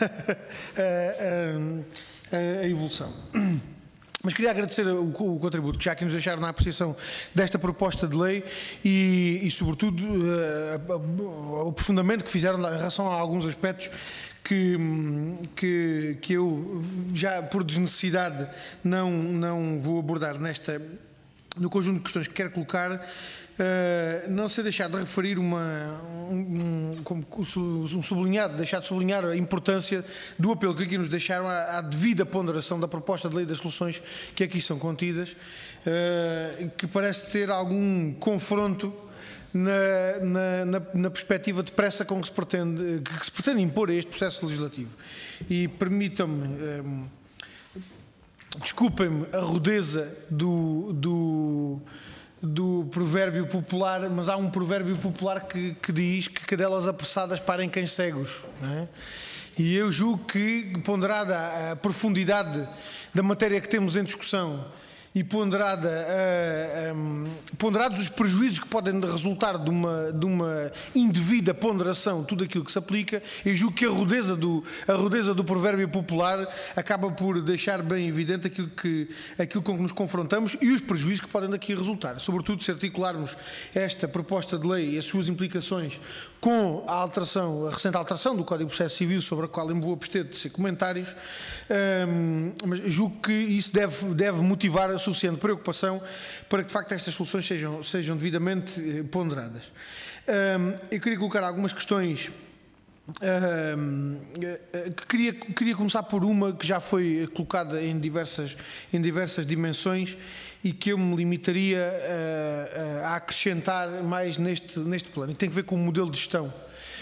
a, a, a evolução. Mas queria agradecer o, o contributo que já aqui nos deixaram na apreciação desta proposta de lei e, e sobretudo, uh, o aprofundamento que fizeram em relação a alguns aspectos que, que, que eu, já por desnecessidade, não, não vou abordar nesta, no conjunto de questões que quero colocar. Uh, não sei deixar de referir uma, um, um, um sublinhado, deixar de sublinhar a importância do apelo que aqui nos deixaram à, à devida ponderação da proposta de lei das soluções que aqui são contidas, uh, que parece ter algum confronto na, na, na, na perspectiva de pressa com que se pretende, que se pretende impor a este processo legislativo. E permitam-me, um, desculpem-me a rudeza do... do do provérbio popular, mas há um provérbio popular que, que diz que cadelas apressadas parem cães cegos, não é? E eu julgo que, ponderada a profundidade da matéria que temos em discussão e ponderada, uh, um, ponderados os prejuízos que podem resultar de uma, de uma indevida ponderação de tudo aquilo que se aplica, eu julgo que a rudeza do, a rudeza do provérbio popular acaba por deixar bem evidente aquilo, que, aquilo com que nos confrontamos e os prejuízos que podem daqui resultar. Sobretudo se articularmos esta proposta de lei e as suas implicações com a alteração, a recente alteração do Código de Processo Civil, sobre a qual eu me vou abster de ser comentários, um, mas julgo que isso deve, deve motivar a suficiente preocupação para que, de facto, estas soluções sejam, sejam devidamente ponderadas. Um, eu queria colocar algumas questões, um, que queria, queria começar por uma que já foi colocada em diversas, em diversas dimensões e que eu me limitaria a, a acrescentar mais neste, neste plano, e tem a ver com o modelo de gestão.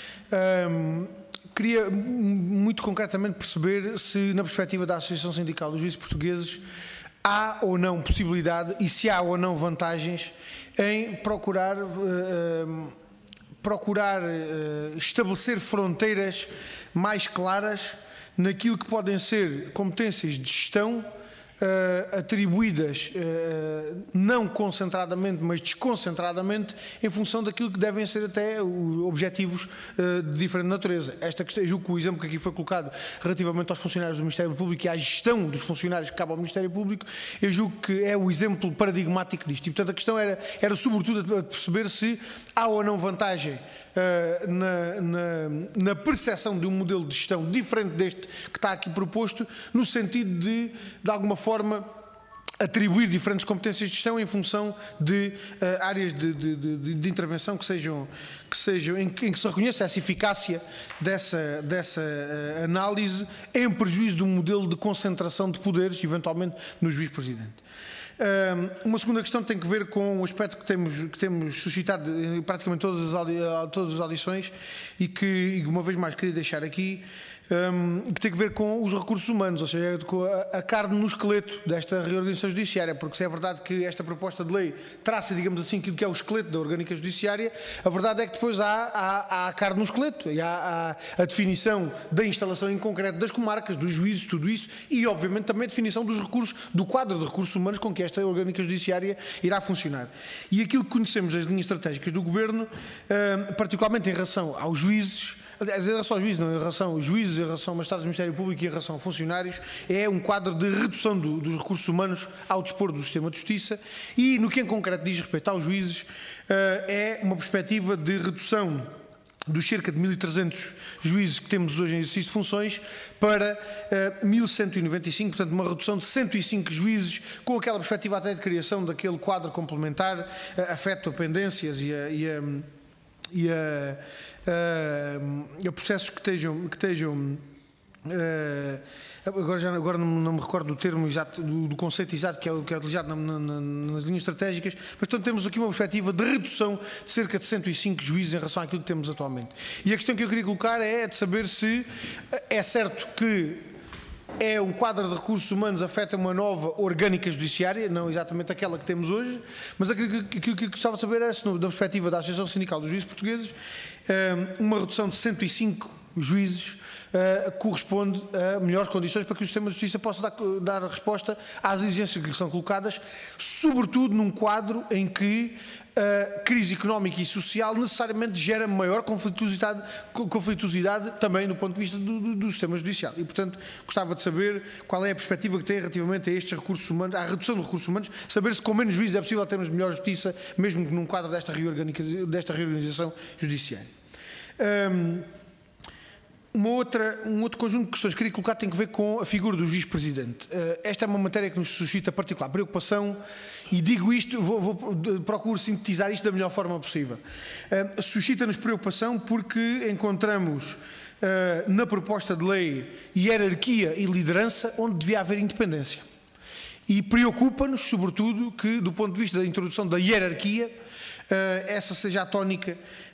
Um, queria muito concretamente perceber se, na perspectiva da Associação Sindical dos Juízes Portugueses, há ou não possibilidade e se há ou não vantagens em procurar, uh, procurar uh, estabelecer fronteiras mais claras naquilo que podem ser competências de gestão Uh, atribuídas uh, não concentradamente, mas desconcentradamente, em função daquilo que devem ser até os objetivos uh, de diferente natureza. Esta questão, julgo que o exemplo que aqui foi colocado relativamente aos funcionários do Ministério Público e à gestão dos funcionários que cabe ao Ministério Público, eu julgo que é o exemplo paradigmático disto. E, portanto, a questão era, era sobretudo a perceber se há ou não vantagem uh, na, na, na percepção de um modelo de gestão diferente deste que está aqui proposto, no sentido de, de alguma forma, forma atribuir diferentes competências de gestão em função de uh, áreas de, de, de, de intervenção que sejam, que sejam em, que, em que se reconheça essa eficácia dessa, dessa uh, análise em prejuízo de um modelo de concentração de poderes, eventualmente no juiz-presidente. Uh, uma segunda questão tem que ver com o aspecto que temos, que temos suscitado em praticamente todas as, audi todas as audições e que, uma vez mais, queria deixar aqui, um, que tem que ver com os recursos humanos, ou seja, com a, a carne no esqueleto desta reorganização judiciária, porque se é verdade que esta proposta de lei traça, digamos assim, aquilo que é o esqueleto da orgânica judiciária, a verdade é que depois há, há, há a carne no esqueleto e há, há a definição da instalação em concreto das comarcas, dos juízes, tudo isso, e obviamente também a definição dos recursos, do quadro de recursos humanos com que esta orgânica judiciária irá funcionar. E aquilo que conhecemos das linhas estratégicas do Governo, particularmente em relação aos juízes, aliás, em relação aos juízes, não, em relação aos juízes, em relação ao magistrados do Ministério Público e em relação a funcionários, é um quadro de redução do, dos recursos humanos ao dispor do sistema de justiça e, no que em concreto diz respeito aos juízes, é uma perspectiva de redução dos cerca de mil e trezentos juízes que temos hoje em exercício de funções para uh, mil cento e noventa e cinco, portanto uma redução de cento e cinco juízes, com aquela perspectiva até de criação daquele quadro complementar, uh, afeto a pendências e a, e a, e a, a, a processos que estejam, que estejam uh, agora, já, agora não, não me recordo do termo exato, do, do conceito exato que é, que é utilizado na, na, nas linhas estratégicas, mas portanto temos aqui uma perspectiva de redução de cerca de cento e cinco juízes em relação àquilo que temos atualmente. E a questão que eu queria colocar é de saber se é certo que é um quadro de recursos humanos afeta uma nova orgânica judiciária, não exatamente aquela que temos hoje, mas aquilo que, que, que eu gostava de saber é se, da perspectiva da Associação Sindical dos Juízes Portugueses, uma redução de cento e cinco juízes Uh, corresponde a melhores condições para que o sistema de justiça possa dar, dar resposta às exigências que lhe são colocadas, sobretudo num quadro em que a crise económica e social necessariamente gera maior conflituosidade, conflituosidade também do ponto de vista do, do, do sistema judicial. E, portanto, gostava de saber qual é a perspectiva que tem relativamente a estes recursos humanos, à redução dos recursos humanos, saber se com menos juízes é possível termos melhor justiça, mesmo num quadro desta, desta reorganização judiciária. Um, Uma outra, um outro conjunto de questões que queria colocar tem a ver com a figura do juiz-presidente. Esta é uma matéria que nos suscita particular preocupação e digo isto, vou, vou, procuro sintetizar isto da melhor forma possível. Suscita-nos preocupação porque encontramos na proposta de lei hierarquia e liderança onde devia haver independência. E preocupa-nos, sobretudo, que do ponto de vista da introdução da hierarquia, essa seja a tónica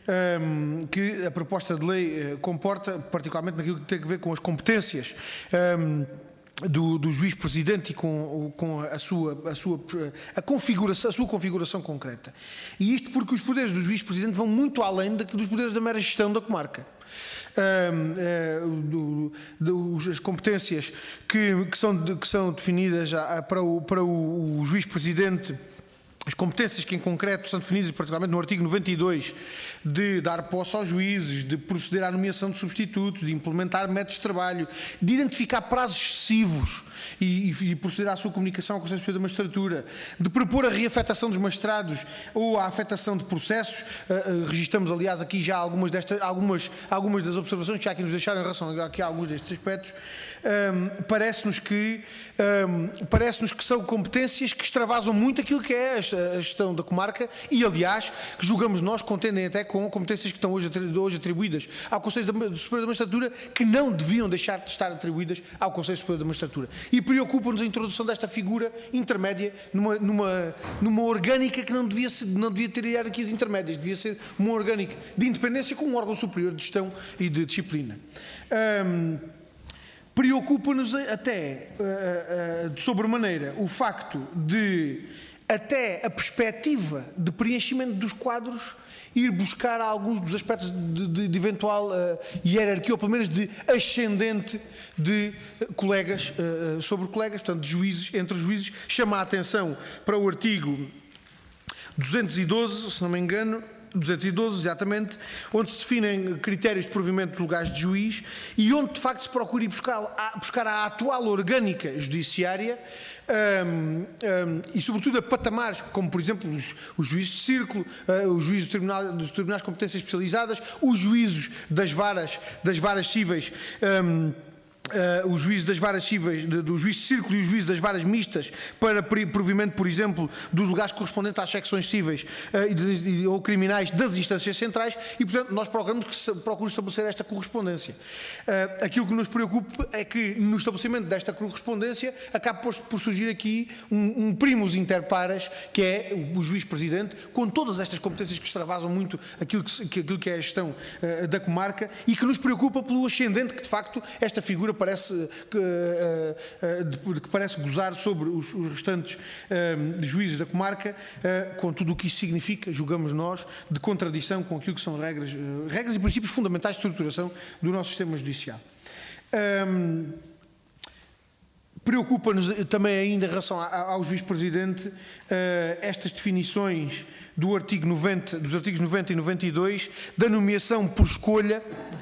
Um, que a proposta de lei uh, comporta, particularmente naquilo que tem a ver com as competências um, do, do juiz-presidente e com, com a, sua, a, sua, a, configuração, a sua configuração concreta. E isto porque os poderes do juiz-presidente vão muito além da, dos poderes da mera gestão da comarca. Um, uh, do, do, as competências que, que, são, de, que são definidas já para o, para o, o juiz-presidente, as competências que em concreto são definidas particularmente no artigo noventa e dois, de dar posse aos juízes, de proceder à nomeação de substitutos, de implementar métodos de trabalho, de identificar prazos excessivos e, e, e proceder à sua comunicação ao Conselho Superior da Magistratura, de propor a reafetação dos magistrados ou a afetação de processos. Uh, uh, registramos, aliás, aqui já algumas, destas, algumas, algumas das observações que já aqui nos deixaram em relação aqui a alguns destes aspectos. Um, parece-nos que, um, parece-nos que são competências que extravasam muito aquilo que é a gestão da comarca e, aliás, que julgamos nós contendem até com competências que estão hoje, hoje atribuídas ao Conselho Superior da Magistratura, que não deviam deixar de estar atribuídas ao Conselho Superior da Magistratura. E preocupa-nos a introdução desta figura intermédia numa, numa, numa orgânica que não devia, ser, não devia ter hierarquias intermédias, devia ser uma orgânica de independência com um órgão superior de gestão e de disciplina. Um, Preocupa-nos até, uh, uh, de sobremaneira, o facto de, até a perspectiva de preenchimento dos quadros, ir buscar alguns dos aspectos de, de, de eventual uh, hierarquia, ou pelo menos de ascendente de colegas, uh, sobre colegas, portanto, de juízes, entre os juízes, chama a atenção para o artigo duzentos e doze, se não me engano, duzentos e doze, exatamente, onde se definem critérios de provimento de lugares de juiz e onde, de facto, se procura ir buscar, buscar a atual orgânica judiciária um, um, e, sobretudo, a patamares, como, por exemplo, os, os juízes de círculo, uh, os juízes do tribunal, dos tribunais de competências especializadas, os juízes das varas, das varas cíveis, um, Uh, o juízo das varas cíveis, de, do juízo de círculo e o juízo das varas mistas para provimento, por exemplo, dos lugares correspondentes às secções cíveis uh, e de, ou criminais das instâncias centrais e, portanto, nós procuramos que se, procuramos estabelecer esta correspondência. Uh, aquilo que nos preocupa é que no estabelecimento desta correspondência acaba por, por surgir aqui um, um primus inter pares, que é o, o juiz-presidente, com todas estas competências que extravasam muito aquilo que, que, aquilo que é a gestão uh, da comarca e que nos preocupa pelo ascendente que, de facto, esta figura parece que, uh, uh, que parece gozar sobre os, os restantes uh, juízes da comarca, uh, com tudo o que isso significa, julgamos nós, de contradição com aquilo que são regras, uh, regras e princípios fundamentais de estruturação do nosso sistema judicial. Um, preocupa-nos também ainda em relação ao juiz-presidente estas definições do artigo noventa, dos artigos noventa e noventa e dois, da nomeação por escolha.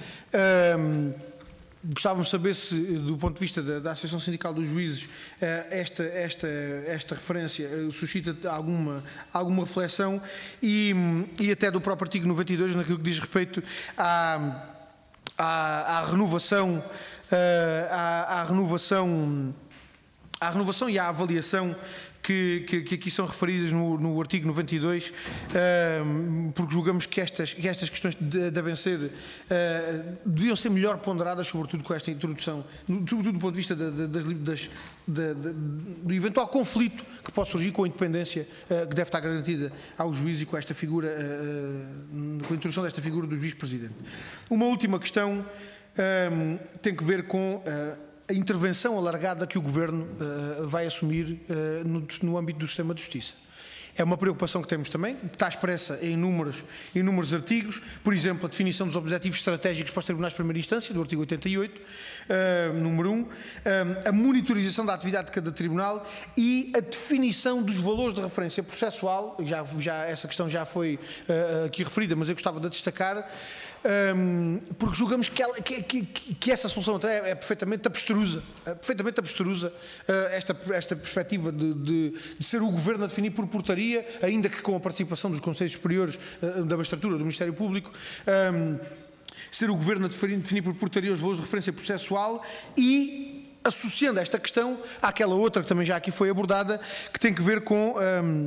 Gostávamos de saber se, do ponto de vista da, da Associação Sindical dos Juízes, esta, esta, esta referência suscita alguma, alguma reflexão e, e até do próprio artigo noventa e dois, naquilo que diz respeito à, à, à renovação, à, à renovação, à renovação e à avaliação que, que, que aqui são referidas no, no artigo noventa e dois, uh, porque julgamos que estas, que estas questões devem ser, uh, deviam ser melhor ponderadas, sobretudo com esta introdução, sobretudo do ponto de vista da, das, das, da, da, do eventual conflito que pode surgir com a independência uh, que deve estar garantida ao juiz e com esta figura, uh, com a introdução desta figura do juiz-presidente. Uma última questão uh, tem que ver com uh, a intervenção alargada que o Governo uh, vai assumir uh, no, no âmbito do sistema de justiça. É uma preocupação que temos também, que está expressa em inúmeros, inúmeros artigos, por exemplo, a definição dos objetivos estratégicos para os tribunais de primeira instância, do artigo oitenta e oito, uh, número um, uh, a monitorização da atividade de cada tribunal e a definição dos valores de referência processual, já, já, essa questão já foi uh, aqui referida, mas eu gostava de destacar, Um, porque julgamos que, ela, que, que, que essa solução até é, é perfeitamente abstrusa, é perfeitamente abstrusa uh, esta, esta perspectiva de, de, de ser o Governo a definir por portaria, ainda que com a participação dos Conselhos Superiores uh, da Magistratura, do Ministério Público, um, ser o Governo a definir, definir por portaria os valores de referência processual e associando esta questão àquela outra que também já aqui foi abordada, que tem que ver com um,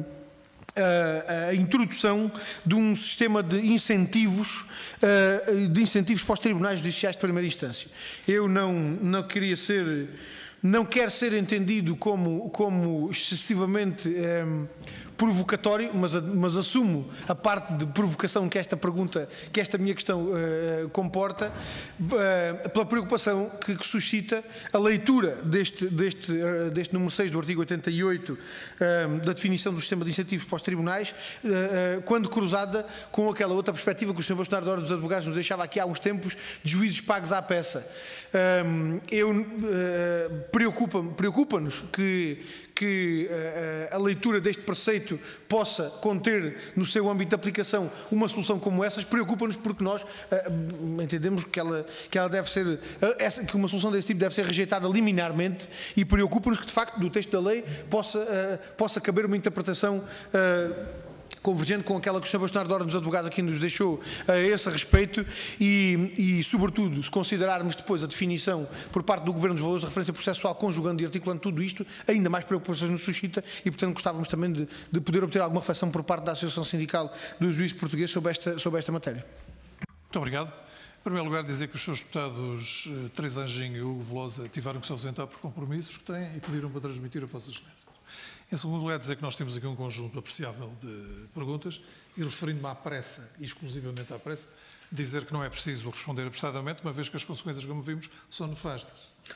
A, a introdução de um sistema de incentivos, de incentivos para os tribunais judiciais de primeira instância. Eu não, não queria ser, não quero ser entendido como, como excessivamente um, provocatório, mas, mas assumo a parte de provocação que esta pergunta, que esta minha questão uh, comporta, uh, pela preocupação que, que suscita a leitura deste, deste, uh, deste número seis do artigo oitenta e oito, uh, da definição do sistema de incentivos para os tribunais, uh, uh, quando cruzada com aquela outra perspectiva que o senhor Bastonário da Ordem dos Advogados nos deixava aqui há uns tempos, de juízes pagos à peça. Um, eu, uh, preocupa, preocupa-nos que, que uh, a leitura deste preceito possa conter no seu âmbito de aplicação uma solução como essas. Preocupa-nos porque nós uh, entendemos que ela, que ela deve ser, uh, essa, que uma solução desse tipo deve ser rejeitada liminarmente, e preocupa-nos que de facto do texto da lei possa, uh, possa caber uma interpretação uh, convergente com aquela que o senhor Bastonário da Ordem dos Advogados aqui nos deixou a esse respeito e, e, sobretudo, se considerarmos depois a definição por parte do Governo dos valores de referência processual, conjugando e articulando tudo isto, ainda mais preocupações nos suscita e, portanto, gostávamos também de, de poder obter alguma reflexão por parte da Associação Sindical dos Juízes Portugueses sobre esta, sobre esta matéria. Muito obrigado. Em primeiro lugar, dizer que os senhores deputados Teresa Anjinho e Hugo Velosa tiveram que se ausentar por compromissos que têm e pediram para transmitir a Vossas Excelências. Em segundo lugar, dizer que nós temos aqui um conjunto apreciável de perguntas e, referindo-me à pressa, e exclusivamente à pressa, dizer que não é preciso responder apressadamente, uma vez que as consequências, como vimos, são nefastas.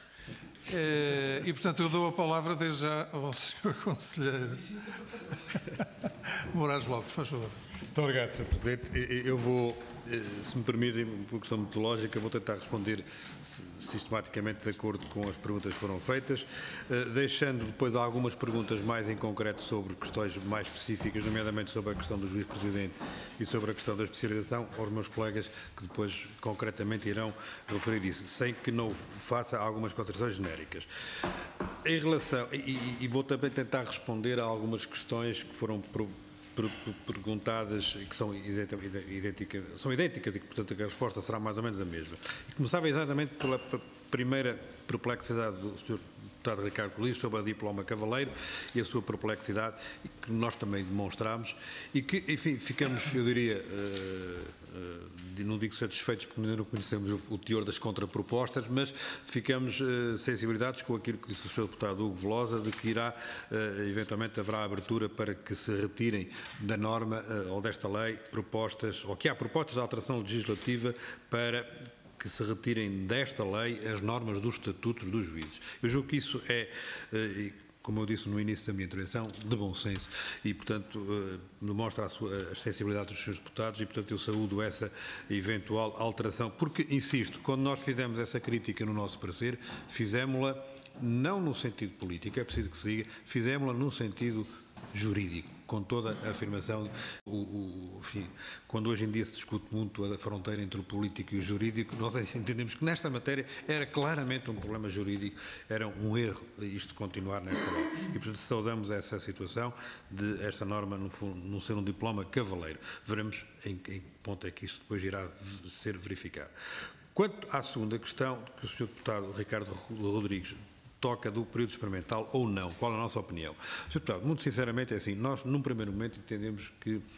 E, portanto, eu dou a palavra desde já ao senhor Conselheiro Moraes Lopes, faz favor. Muito obrigado, senhor Presidente. Eu vou, se me permitem, por questão metodológica, vou tentar responder sistematicamente de acordo com as perguntas que foram feitas, deixando depois algumas perguntas mais em concreto sobre questões mais específicas, nomeadamente sobre a questão do juiz-presidente e sobre a questão da especialização, aos meus colegas que depois concretamente irão referir isso, sem que não faça algumas considerações genéricas. Em relação, e, e vou também tentar responder a algumas questões que foram perguntadas e que são idênticas, são idênticas e que, portanto, a resposta será mais ou menos a mesma. E começava exatamente pela primeira perplexidade do senhor Deputado Ricardo Colias sobre a diploma cavaleiro e a sua perplexidade, que nós também demonstramos e que, enfim, ficamos, eu diria, uh, uh, não digo satisfeitos porque ainda não conhecemos o, o teor das contrapropostas, mas ficamos uh, sensibilizados com aquilo que disse o senhor Deputado Hugo Velosa, de que irá, uh, eventualmente haverá abertura para que se retirem da norma uh, ou desta lei propostas, ou que há propostas de alteração legislativa para que se retirem desta lei as normas dos estatutos dos juízes. Eu julgo que isso é, como eu disse no início da minha intervenção, de bom senso e, portanto, demonstra a, sua, a sensibilidade dos senhores deputados e, portanto, eu saúdo essa eventual alteração, porque, insisto, quando nós fizemos essa crítica no nosso parecer, fizemos-la não no sentido político, é preciso que se diga, fizemos-la no sentido jurídico, com toda a afirmação. O, o, enfim, quando hoje em dia se discute muito a fronteira entre o político e o jurídico, nós entendemos que nesta matéria era claramente um problema jurídico, era um erro isto continuar nesta lei. E, portanto, saudamos essa situação de esta norma não, não ser um diploma cavaleiro. Veremos em que ponto é que isso depois irá ser verificado. Quanto à segunda questão, que o senhor Deputado Ricardo Rodrigues toca do período experimental ou não, qual a nossa opinião? senhor Deputado, muito sinceramente é assim, nós num primeiro momento entendemos que uh,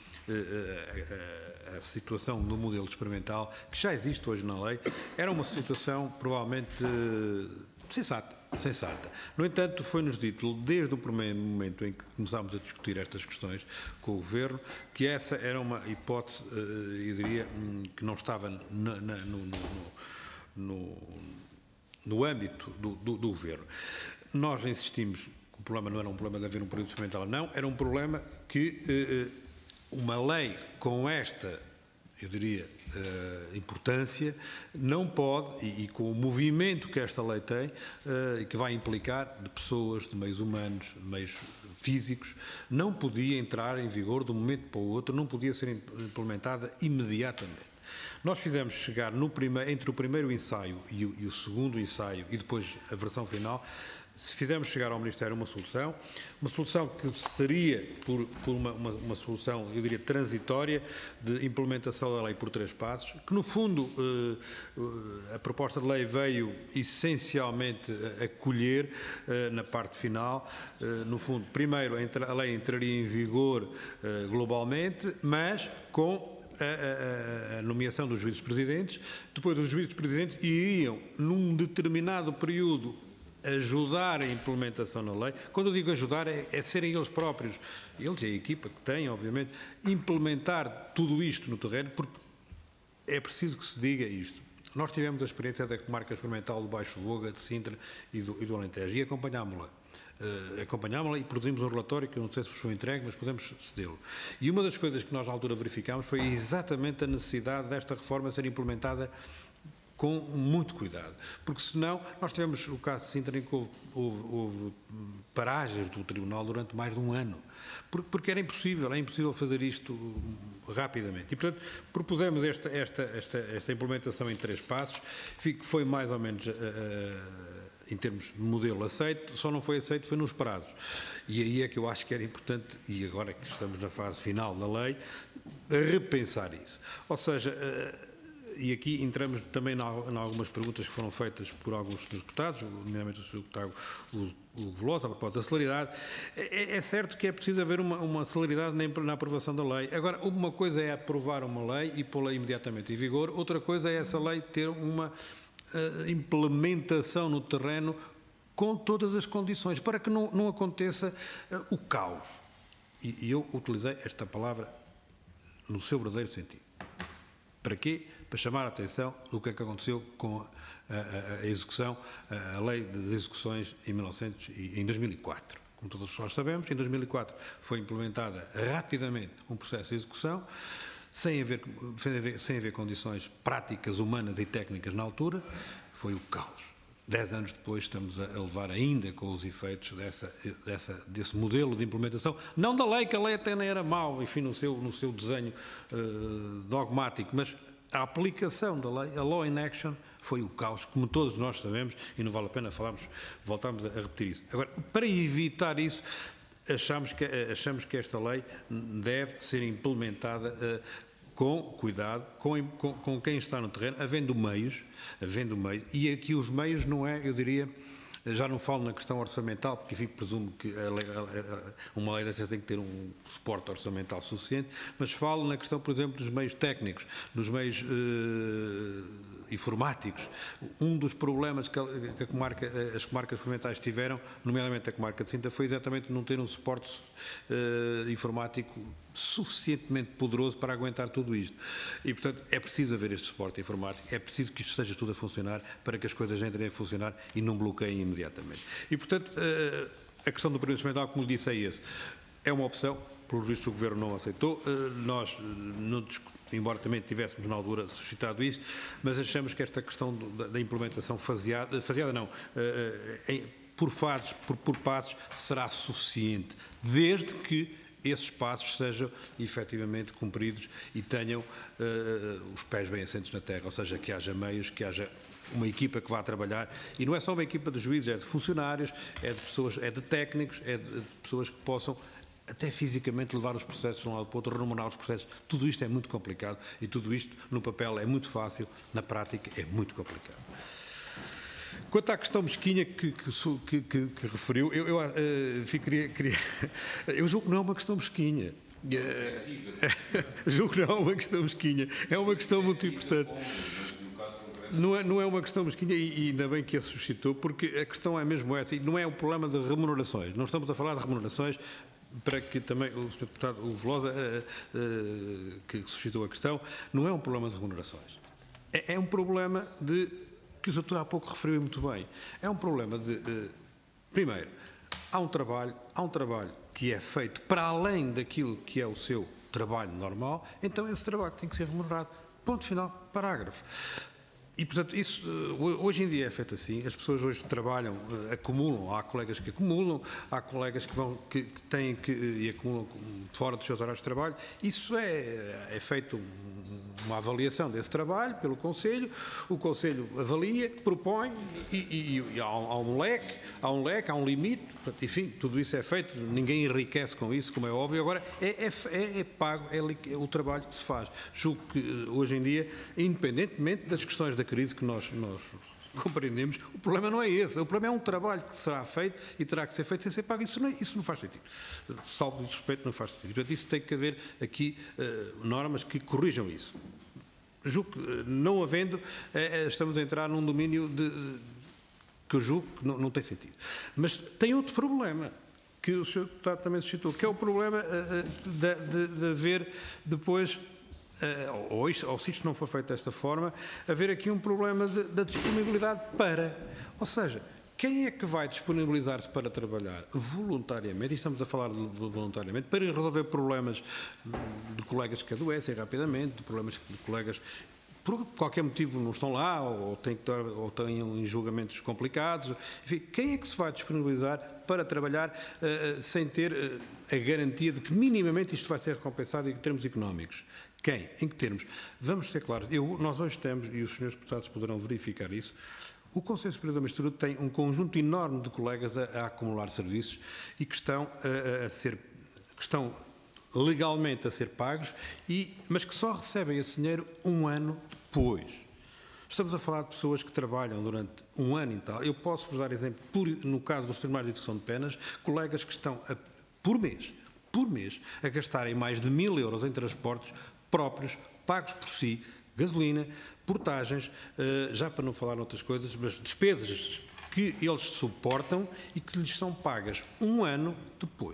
a, a, a situação do modelo experimental, que já existe hoje na lei, era uma situação provavelmente uh, sensata, sensata. No entanto, foi-nos dito desde o primeiro momento em que começámos a discutir estas questões com o Governo, que essa era uma hipótese, uh, eu diria, um, que não estava na, na, no, no, no no âmbito do, do, do Governo. Nós insistimos que o problema não era um problema de haver um período experimental, não, era um problema que eh, uma lei com esta, eu diria, eh, importância, não pode, e, e com o movimento que esta lei tem, eh, e que vai implicar de pessoas, de meios humanos, de meios físicos, não podia entrar em vigor de um momento para o outro, não podia ser implementada imediatamente. Nós fizemos chegar no primeiro, entre o primeiro ensaio e o, e o segundo ensaio e depois a versão final, se fizermos chegar ao Ministério uma solução, uma solução que seria por, por uma, uma, uma solução, eu diria, transitória, de implementação da lei por três passos, que no fundo eh, a proposta de lei veio essencialmente acolher eh, na parte final, eh, no fundo, primeiro a lei entraria em vigor eh, globalmente, mas com A, a, a nomeação dos juízes presidentes, depois os juízes presidentes iriam, num determinado período, ajudar a implementação na lei. Quando eu digo ajudar, é, é serem eles próprios, eles e a equipa que têm, obviamente, implementar tudo isto no terreno, porque é preciso que se diga isto. Nós tivemos a experiência da comarca experimental do Baixo Voga, de Sintra e do, e do Alentejo, e acompanhámos-la. Uh, acompanhámos-la e produzimos um relatório que eu não sei se vos foi entregue, mas podemos cedê-lo. E uma das coisas que nós na altura verificámos foi exatamente a necessidade desta reforma ser implementada com muito cuidado, porque senão nós tivemos o caso de Sintra em que houve, houve, houve paragens do Tribunal durante mais de um ano, porque era impossível, é impossível fazer isto rapidamente. E, portanto, propusemos esta, esta, esta, esta implementação em três passos, que foi mais ou menos, uh, uh, em termos de modelo, aceito, só não foi aceito foi nos prazos. E aí é que eu acho que era importante, e agora que estamos na fase final da lei, repensar isso. Ou seja, uh, e aqui entramos também em algumas perguntas que foram feitas por alguns dos deputados, nomeadamente o senhor deputado o Veloso, a propósito da celeridade. É, é certo que é preciso haver uma, uma celeridade na, na aprovação da lei. Agora, uma coisa é aprovar uma lei e pô-la imediatamente em vigor, outra coisa é essa lei ter uma uh, implementação no terreno com todas as condições, para que não, não aconteça uh, o caos. E, e eu utilizei esta palavra no seu verdadeiro sentido. Para quê? Para chamar a atenção do que é que aconteceu com a, a, a execução, a, a lei das execuções em, mil e novecentos e, em dois mil e quatro. Como todos nós sabemos, em dois mil e quatro foi implementada rapidamente um processo de execução, sem haver, sem haver, sem haver condições práticas, humanas e técnicas na altura, foi o caos. Dez anos depois estamos a levar ainda com os efeitos dessa, dessa, desse modelo de implementação, não da lei, que a lei até nem era mau, enfim, no seu, no seu desenho uh, dogmático, mas a aplicação da lei, a law in action, foi o caos, como todos nós sabemos, e não vale a pena falarmos, voltarmos a repetir isso. Agora, para evitar isso, achamos que, achamos que esta lei deve ser implementada uh, com cuidado, com, com, com quem está no terreno, havendo meios, havendo meios, e aqui os meios não é, eu diria, já não falo na questão orçamental, porque enfim, presumo que a lei, a, uma lei dessas tem que ter um suporte orçamental suficiente, mas falo na questão, por exemplo, dos meios técnicos, dos meios eh, informáticos. Um dos problemas que, a, que a comarca, as comarcas experimentais tiveram, nomeadamente a comarca de Sintra, foi exatamente não ter um suporte eh, informático suficientemente poderoso para aguentar tudo isto. E, portanto, é preciso haver este suporte informático, é preciso que isto esteja tudo a funcionar para que as coisas entrem a funcionar e não bloqueiem imediatamente. E, portanto, a questão do período experimental, como lhe disse, é esse. É uma opção, pelos vistos o Governo não aceitou, nós, não, embora também tivéssemos na altura suscitado isso, mas achamos que esta questão da implementação faseada, faseada não, por fases, por, por passos, será suficiente, desde que esses passos sejam efetivamente cumpridos e tenham uh, os pés bem assentos na terra, ou seja, que haja meios, que haja uma equipa que vá trabalhar, e não é só uma equipa de juízes, é de funcionários, é de pessoas, é de técnicos, é de pessoas que possam até fisicamente levar os processos de um lado para o outro, remunerar os processos. Tudo isto é muito complicado e tudo isto no papel é muito fácil, na prática é muito complicado. Quanto à questão mesquinha que, que, que, que referiu, eu, eu, uh, queria, queria, eu julgo que não é uma questão mesquinha. Uh, julgo que não é uma questão mesquinha. É uma questão muito importante. Não é, não é uma questão mesquinha e, e ainda bem que a suscitou, porque a questão é mesmo essa. E não é um problema de remunerações. Não estamos a falar de remunerações, para que também o senhor Deputado o Velosa, uh, uh, que suscitou a questão, não é um problema de remunerações. É, é um problema de... que o senhor há pouco referiu muito bem. É um problema de... Uh, primeiro, há um trabalho, há um trabalho que é feito para além daquilo que é o seu trabalho normal, então esse trabalho tem que ser remunerado. Ponto final, parágrafo. E, portanto, isso hoje em dia é feito assim. As pessoas hoje trabalham, acumulam. Há colegas que acumulam, há colegas que, vão, que, que têm que, e acumulam fora dos seus horários de trabalho. Isso é, é feito uma avaliação desse trabalho pelo Conselho. O Conselho avalia, propõe e, e, e há, há um leque, há um leque, há um limite. Portanto, enfim, tudo isso é feito. Ninguém enriquece com isso, como é óbvio. Agora, é, é, é pago, é, é o trabalho que se faz. Julgo que hoje em dia, independentemente das questões da crise que nós, nós compreendemos, o problema não é esse. O problema é um trabalho que será feito e terá que ser feito sem ser pago. Isso não, é, isso não faz sentido. Salvo de respeito, não faz sentido. Portanto, isso tem que haver aqui uh, normas que corrijam isso. Julgo que, uh, não havendo, uh, estamos a entrar num domínio de, uh, que eu julgo que não, não tem sentido. Mas tem outro problema, que o senhor Deputado também suscitou, que é o problema uh, de, de, de haver depois... Uh, ou, isto, ou se isto não for feito desta forma, haver aqui um problema da disponibilidade para. Ou seja, quem é que vai disponibilizar-se para trabalhar voluntariamente, e estamos a falar de, de voluntariamente, para resolver problemas de colegas que adoecem rapidamente, de problemas de colegas por qualquer motivo não estão lá, ou têm, que estar, ou têm em julgamentos complicados. Enfim, quem é que se vai disponibilizar para trabalhar uh, sem ter uh, a garantia de que minimamente isto vai ser recompensado em termos económicos? Quem? Em que termos? Vamos ser claros. Eu, nós hoje temos, e os senhores deputados poderão verificar isso, o Conselho Superior da Magistratura tem um conjunto enorme de colegas a, a acumular serviços e que estão a, a ser, que estão legalmente a ser pagos, e, mas que só recebem esse dinheiro um ano depois. Estamos a falar de pessoas que trabalham durante um ano e tal. Eu posso vos dar exemplo, por, no caso dos tribunais de execução de penas, colegas que estão, a, por mês, por mês, a gastarem mais de mil euros em transportes próprios, pagos por si, gasolina, portagens, já para não falar noutras coisas, mas despesas que eles suportam e que lhes são pagas um ano depois.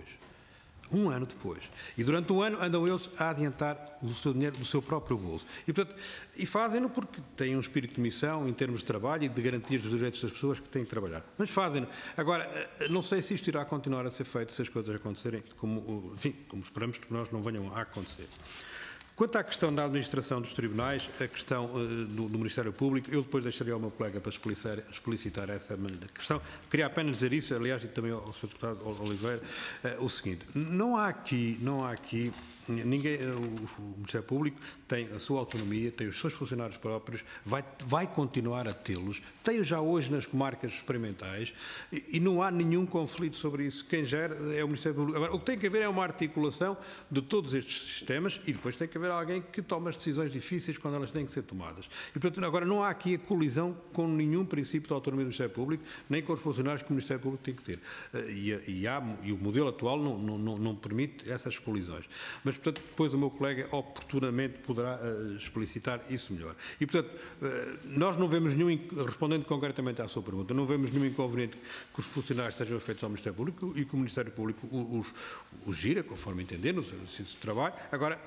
Um ano depois. E durante um ano andam eles a adiantar o seu dinheiro do seu próprio bolso. E, portanto, e fazem-no porque têm um espírito de missão em termos de trabalho e de garantir os direitos das pessoas que têm que trabalhar. Mas fazem-no. Agora, não sei se isto irá continuar a ser feito se as coisas acontecerem como, enfim, como esperamos que nós não venham a acontecer. Quanto à questão da administração dos tribunais, a questão uh, do, do Ministério Público, eu depois deixaria ao meu colega para explicitar, explicitar essa questão. Queria apenas dizer isso, aliás, e também ao senhor Deputado Oliveira, uh, o seguinte, não há aqui, não há aqui, ninguém, uh, o Ministério Público tem a sua autonomia, tem os seus funcionários próprios, vai, vai continuar a tê-los, tem-os já hoje nas comarcas experimentais e, e não há nenhum conflito sobre isso. Quem gera é o Ministério Público. Agora, o que tem que haver é uma articulação de todos estes sistemas e depois tem que haver alguém que tome as decisões difíceis quando elas têm que ser tomadas. E, portanto, agora não há aqui a colisão com nenhum princípio de autonomia do Ministério Público, nem com os funcionários que o Ministério Público tem que ter. E, e, há, e o modelo atual não, não, não permite essas colisões. Mas, portanto, depois o meu colega oportunamente poderá uh, explicitar isso melhor. E, portanto, uh, nós não vemos nenhum, respondendo concretamente à sua pergunta, não vemos nenhum inconveniente que os funcionários sejam feitos ao Ministério Público e que o Ministério Público os, os gira, conforme entender, no exercício de trabalho. Agora,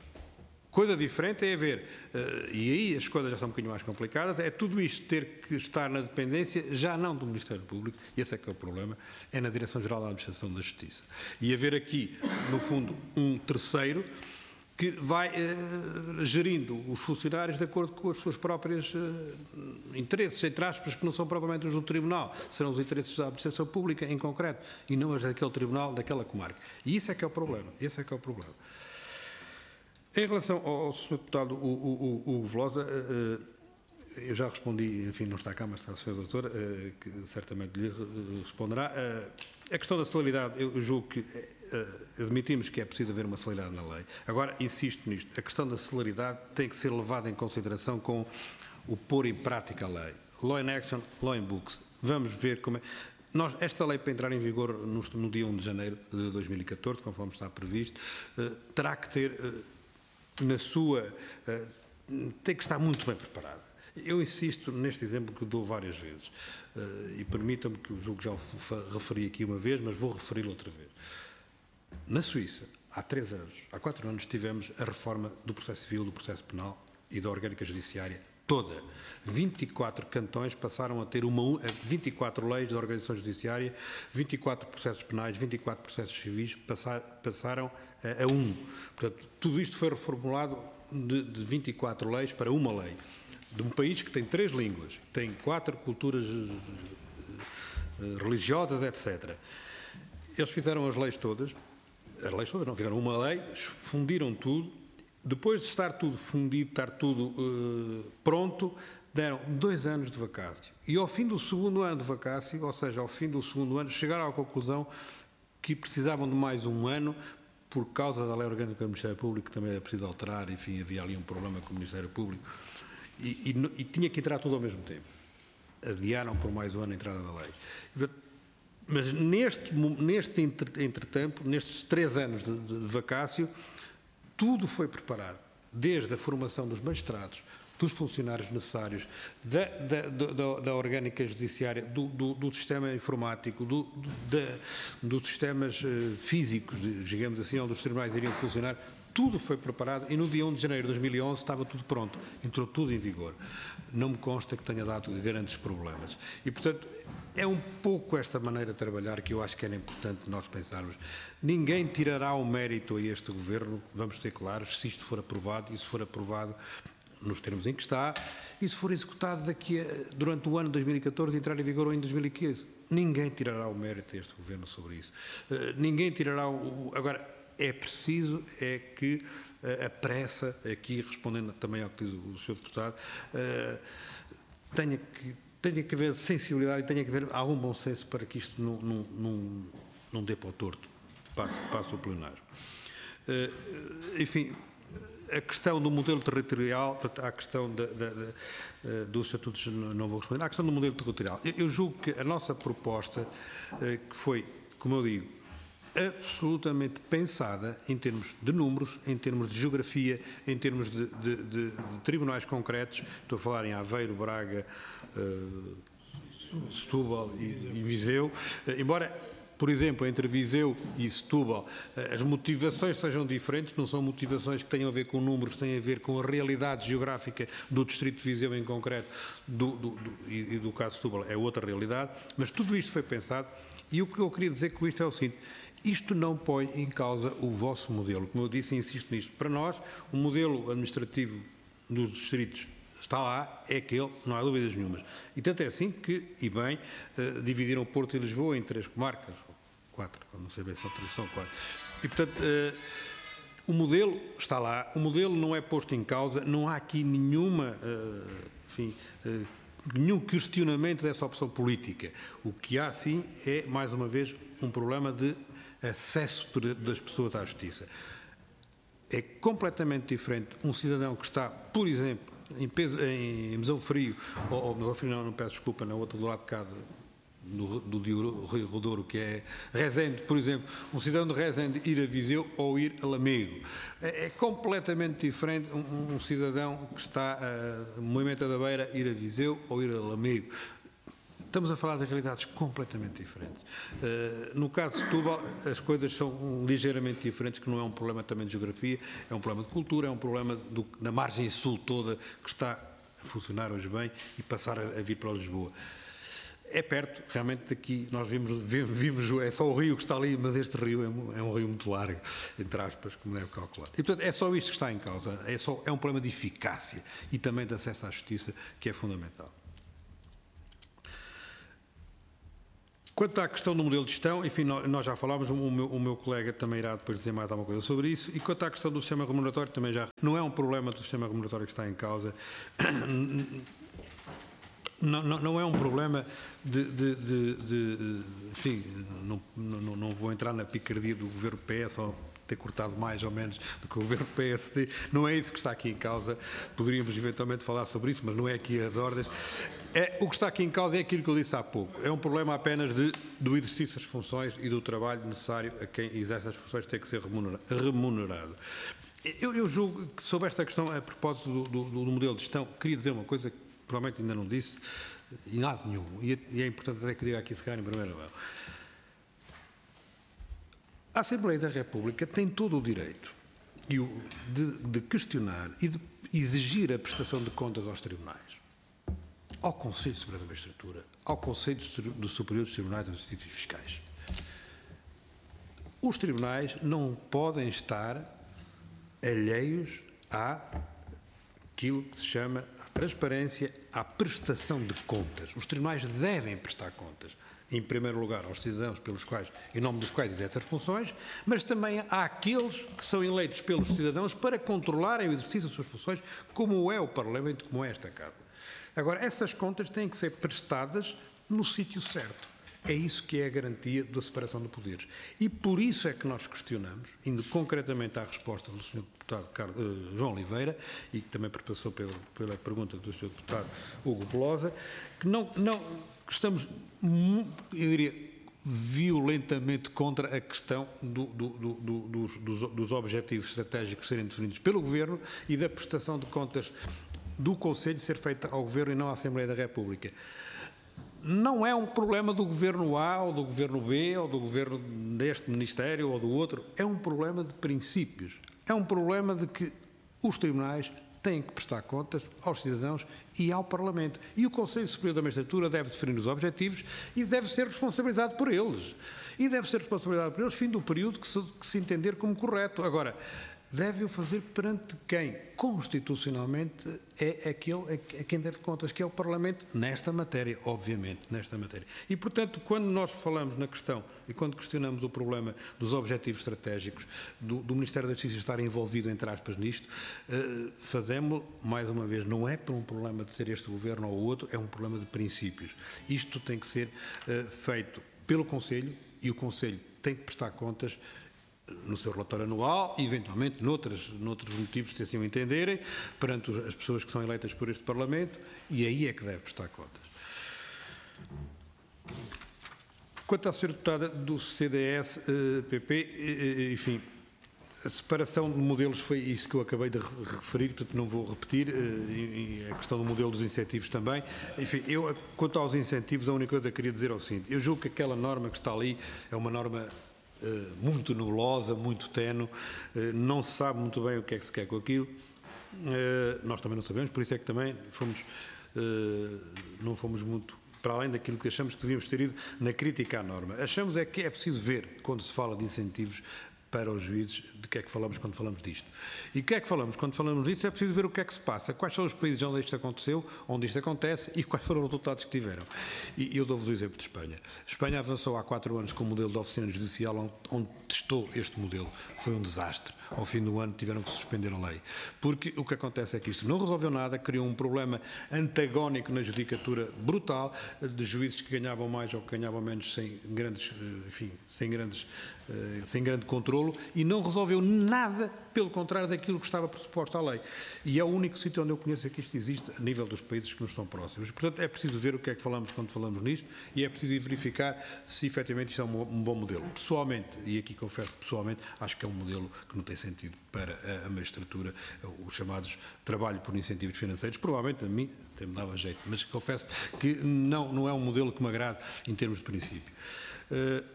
coisa diferente é haver, uh, e aí as coisas já são um bocadinho mais complicadas, é tudo isto ter que estar na dependência, já não do Ministério Público, e esse é que é o problema, é na Direção-Geral da Administração da Justiça. E haver aqui, no fundo, um terceiro que vai uh, gerindo os funcionários de acordo com os seus próprios uh, interesses, entre aspas, que não são propriamente os do Tribunal, serão os interesses da administração pública em concreto, e não os daquele Tribunal, daquela comarca. E isso é que é o problema, esse é que é o problema. Em relação ao, ao senhor Deputado Hugo, Hugo Velosa, uh, eu já respondi, enfim, não está cá, mas está a senhora Doutora, uh, que certamente lhe responderá. Uh, a questão da celeridade, eu, eu julgo que Uh, admitimos que é preciso haver uma celeridade na lei. Agora, insisto nisto, a questão da celeridade tem que ser levada em consideração com o pôr em prática a lei. Law in action, law in books. Vamos ver como é. Nós, esta lei, para entrar em vigor no, no dia primeiro de janeiro de dois mil e catorze, conforme está previsto, uh, terá que ter, uh, na sua... Uh, tem que estar muito bem preparada. Eu insisto neste exemplo que dou várias vezes, uh, e permitam-me que eu julgo que já o referi aqui uma vez, mas vou referi-lo outra vez. Na Suíça, há três anos, há quatro anos, tivemos a reforma do processo civil, do processo penal e da orgânica judiciária toda. vinte e quatro cantões passaram a ter uma, vinte e quatro leis de organização judiciária, vinte e quatro processos penais, vinte e quatro processos civis, passar, passaram a, a um. Portanto, tudo isto foi reformulado de, de vinte e quatro leis para uma lei. De um país que tem três línguas, tem quatro culturas religiosas, etcétera. Eles fizeram as leis todas, as leis todas não, fizeram uma lei, fundiram tudo, depois de estar tudo fundido, estar tudo uh, pronto, deram dois anos de vacácio. E ao fim do segundo ano de vacácio, ou seja, ao fim do segundo ano, chegaram à conclusão que precisavam de mais um ano por causa da lei orgânica do Ministério Público, que também era preciso alterar, enfim, havia ali um problema com o Ministério Público, e, e, e tinha que entrar tudo ao mesmo tempo. Adiaram por mais um ano a entrada da lei. Mas neste, neste entretanto, nestes três anos de, de, de vacácio, tudo foi preparado, desde a formação dos magistrados, dos funcionários necessários, da, da, da, da orgânica judiciária, do, do, do sistema informático, do, do, da, dos sistemas uh, físicos, digamos assim, onde os tribunais iriam funcionar. Tudo foi preparado e no dia primeiro de janeiro de dois mil e onze estava tudo pronto, entrou tudo em vigor. Não me consta que tenha dado grandes problemas. E, portanto, é um pouco esta maneira de trabalhar que eu acho que era importante nós pensarmos. Ninguém tirará o mérito a este Governo, vamos ser claros, se isto for aprovado, e se for aprovado nos termos em que está, e se for executado daqui a, durante o ano de dois mil e catorze e entrar em vigor em dois mil e quinze. Ninguém tirará o mérito a este Governo sobre isso. Uh, ninguém tirará o... Agora, é preciso é que uh, a pressa, aqui respondendo também ao que diz o senhor Deputado, uh, tenha, que, tenha que haver sensibilidade e tenha que haver algum bom senso para que isto não, não, não, não dê para o torto, passe, passe o plenário. Uh, enfim, a questão do modelo territorial, a questão da, da, da, dos estatutos, não vou responder, a questão do modelo territorial. Eu, eu julgo que a nossa proposta, uh, que foi, como eu digo, absolutamente pensada em termos de números, em termos de geografia, em termos de, de, de, de tribunais concretos. Estou a falar em Aveiro, Braga, uh, Setúbal e, e Viseu. Uh, embora, por exemplo, entre Viseu e Setúbal, uh, as motivações sejam diferentes, não são motivações que tenham a ver com números, têm a ver com a realidade geográfica do distrito de Viseu em concreto do, do, do, e, e do caso de Setúbal é outra realidade, mas tudo isto foi pensado e o que eu queria dizer com isto é o seguinte: isto não põe em causa o vosso modelo. Como eu disse e insisto nisto, para nós o modelo administrativo dos distritos está lá, é aquele, não há dúvidas nenhumas. E tanto é assim que, e bem, uh, dividiram Porto e Lisboa em três comarcas, ou quatro, não sei bem se são três, são quatro. E portanto, uh, o modelo está lá, o modelo não é posto em causa, não há aqui nenhuma, uh, enfim, uh, nenhum questionamento dessa opção política. O que há, sim, é, mais uma vez, um problema de acesso das pessoas à justiça. É completamente diferente um cidadão que está, por exemplo, em, peso, em Mesão Frio, ou, ou Mesão Frio não, não peço desculpa, na outra do lado de cá, do, do, do Rio Rodouro, que é Rezende, por exemplo, um cidadão de Rezende ir a Viseu ou ir a Lamego. É, é completamente diferente um, um cidadão que está uh, no Moimenta da Beira ir a Viseu ou ir a Lamego. Estamos a falar de realidades completamente diferentes. Uh, no caso de Setúbal, as coisas são ligeiramente diferentes, que não é um problema também de geografia, é um problema de cultura, é um problema do, da margem sul toda, que está a funcionar hoje bem e passar a, a vir para Lisboa. É perto, realmente daqui nós vimos, vimos, é só o rio que está ali, mas este rio é um, é um rio muito largo, entre aspas, como deve calcular. E, portanto, é só isto que está em causa, é, só, é um problema de eficácia e também de acesso à justiça que é fundamental. Quanto à questão do modelo de gestão, enfim, nós já falámos, o meu, o meu colega também irá depois dizer mais alguma coisa sobre isso, e quanto à questão do sistema remuneratório, também já não é um problema do sistema remuneratório que está em causa. Não, não, não é um problema de, de, de, de enfim, não, não, não vou entrar na picardia do governo P S ou ter cortado mais ou menos do que o governo P S D, não é isso que está aqui em causa, poderíamos eventualmente falar sobre isso, mas não é aqui as ordens. É, o que está aqui em causa é aquilo que eu disse há pouco, é um problema apenas de, do exercício das funções e do trabalho necessário a quem exerce as funções tem que ser remunerado. Eu, eu julgo que sobre esta questão, a propósito do, do, do modelo de gestão, queria dizer uma coisa que provavelmente ainda não disse, e nada nenhum, e é, e é importante até que diga aqui se calhar em primeira mão. A Assembleia da República tem todo o direito de, de questionar e de exigir a prestação de contas aos tribunais, ao Conselho Superior da Magistratura, ao Conselho Superior dos Tribunais Administrativos e Fiscais. Os tribunais não podem estar alheios àquilo que se chama transparência, à prestação de contas. Os tribunais devem prestar contas, em primeiro lugar, aos cidadãos pelos quais, em nome dos quais exercem as funções, mas também àqueles que são eleitos pelos cidadãos para controlarem o exercício das suas funções, como é o Parlamento, como é esta Câmara. Agora, essas contas têm que ser prestadas no sítio certo. É isso que é a garantia da separação de poderes. E por isso é que nós questionamos, indo concretamente à resposta do senhor Deputado Carlos, uh, João Oliveira, e que também passou pela, pela pergunta do senhor Deputado Hugo Velosa, que não, não que estamos, eu diria, violentamente contra a questão do, do, do, do, dos, dos, dos objetivos estratégicos serem definidos pelo Governo e da prestação de contas do Conselho ser feita ao Governo e não à Assembleia da República. Não é um problema do Governo A ou do Governo B ou do Governo deste Ministério ou do outro. É um problema de princípios. É um problema de que os tribunais têm que prestar contas aos cidadãos e ao Parlamento. E o Conselho Superior da Magistratura deve definir os objetivos e deve ser responsabilizado por eles. E deve ser responsabilizado por eles fim do período que se, que se entender como correto. Agora, deve-o fazer perante quem, constitucionalmente, é aquele a quem deve contas, que é o Parlamento, nesta matéria, obviamente, nesta matéria. E, portanto, quando nós falamos na questão e quando questionamos o problema dos objetivos estratégicos, do, do Ministério da Justiça estar envolvido, entre aspas, nisto, eh, fazemos, mais uma vez, não é por um problema de ser este governo ou o outro, é um problema de princípios. Isto tem que ser eh, feito pelo Conselho e o Conselho tem que prestar contas no seu relatório anual, eventualmente noutros, noutros motivos, se assim o entenderem, perante as pessoas que são eleitas por este Parlamento, e aí é que deve prestar contas. Quanto à senhora deputada do C D S P P, enfim, a separação de modelos foi isso que eu acabei de referir, portanto não vou repetir, e a questão do modelo dos incentivos também. Enfim, eu, quanto aos incentivos, a única coisa que queria dizer é o seguinte: eu julgo que aquela norma que está ali é uma norma Uh, muito nebulosa, muito tenue, uh, não se sabe muito bem o que é que se quer com aquilo, uh, nós também não sabemos, por isso é que também fomos, uh, não fomos muito para além daquilo que achamos que devíamos ter ido na crítica à norma. Achamos é que é preciso ver, quando se fala de incentivos para os juízes, de que é que falamos quando falamos disto. E o que é que falamos quando falamos disto? É preciso ver o que é que se passa, quais são os países onde isto aconteceu, onde isto acontece e quais foram os resultados que tiveram. E eu dou-vos o exemplo de Espanha. Espanha avançou há quatro anos com um modelo de oficina judicial onde, onde testou este modelo. Foi um desastre. Ao fim do ano tiveram que suspender a lei. Porque o que acontece é que isto não resolveu nada, criou um problema antagónico na judicatura brutal, de juízes que ganhavam mais ou que ganhavam menos sem grandes, enfim, sem grandes, sem grande controle, e não resolveu nada, pelo contrário daquilo que estava pressuposto à lei. E é o único sítio onde eu conheço que isto existe a nível dos países que nos estão próximos. Portanto, é preciso ver o que é que falamos quando falamos nisto e é preciso verificar se efetivamente isto é um, um bom modelo. Pessoalmente, e aqui confesso pessoalmente, acho que é um modelo que não tem sentido para a, a magistratura, os chamados trabalho por incentivos financeiros. Provavelmente a mim até me dava jeito, mas confesso que não, não é um modelo que me agrade em termos de princípio. Uh,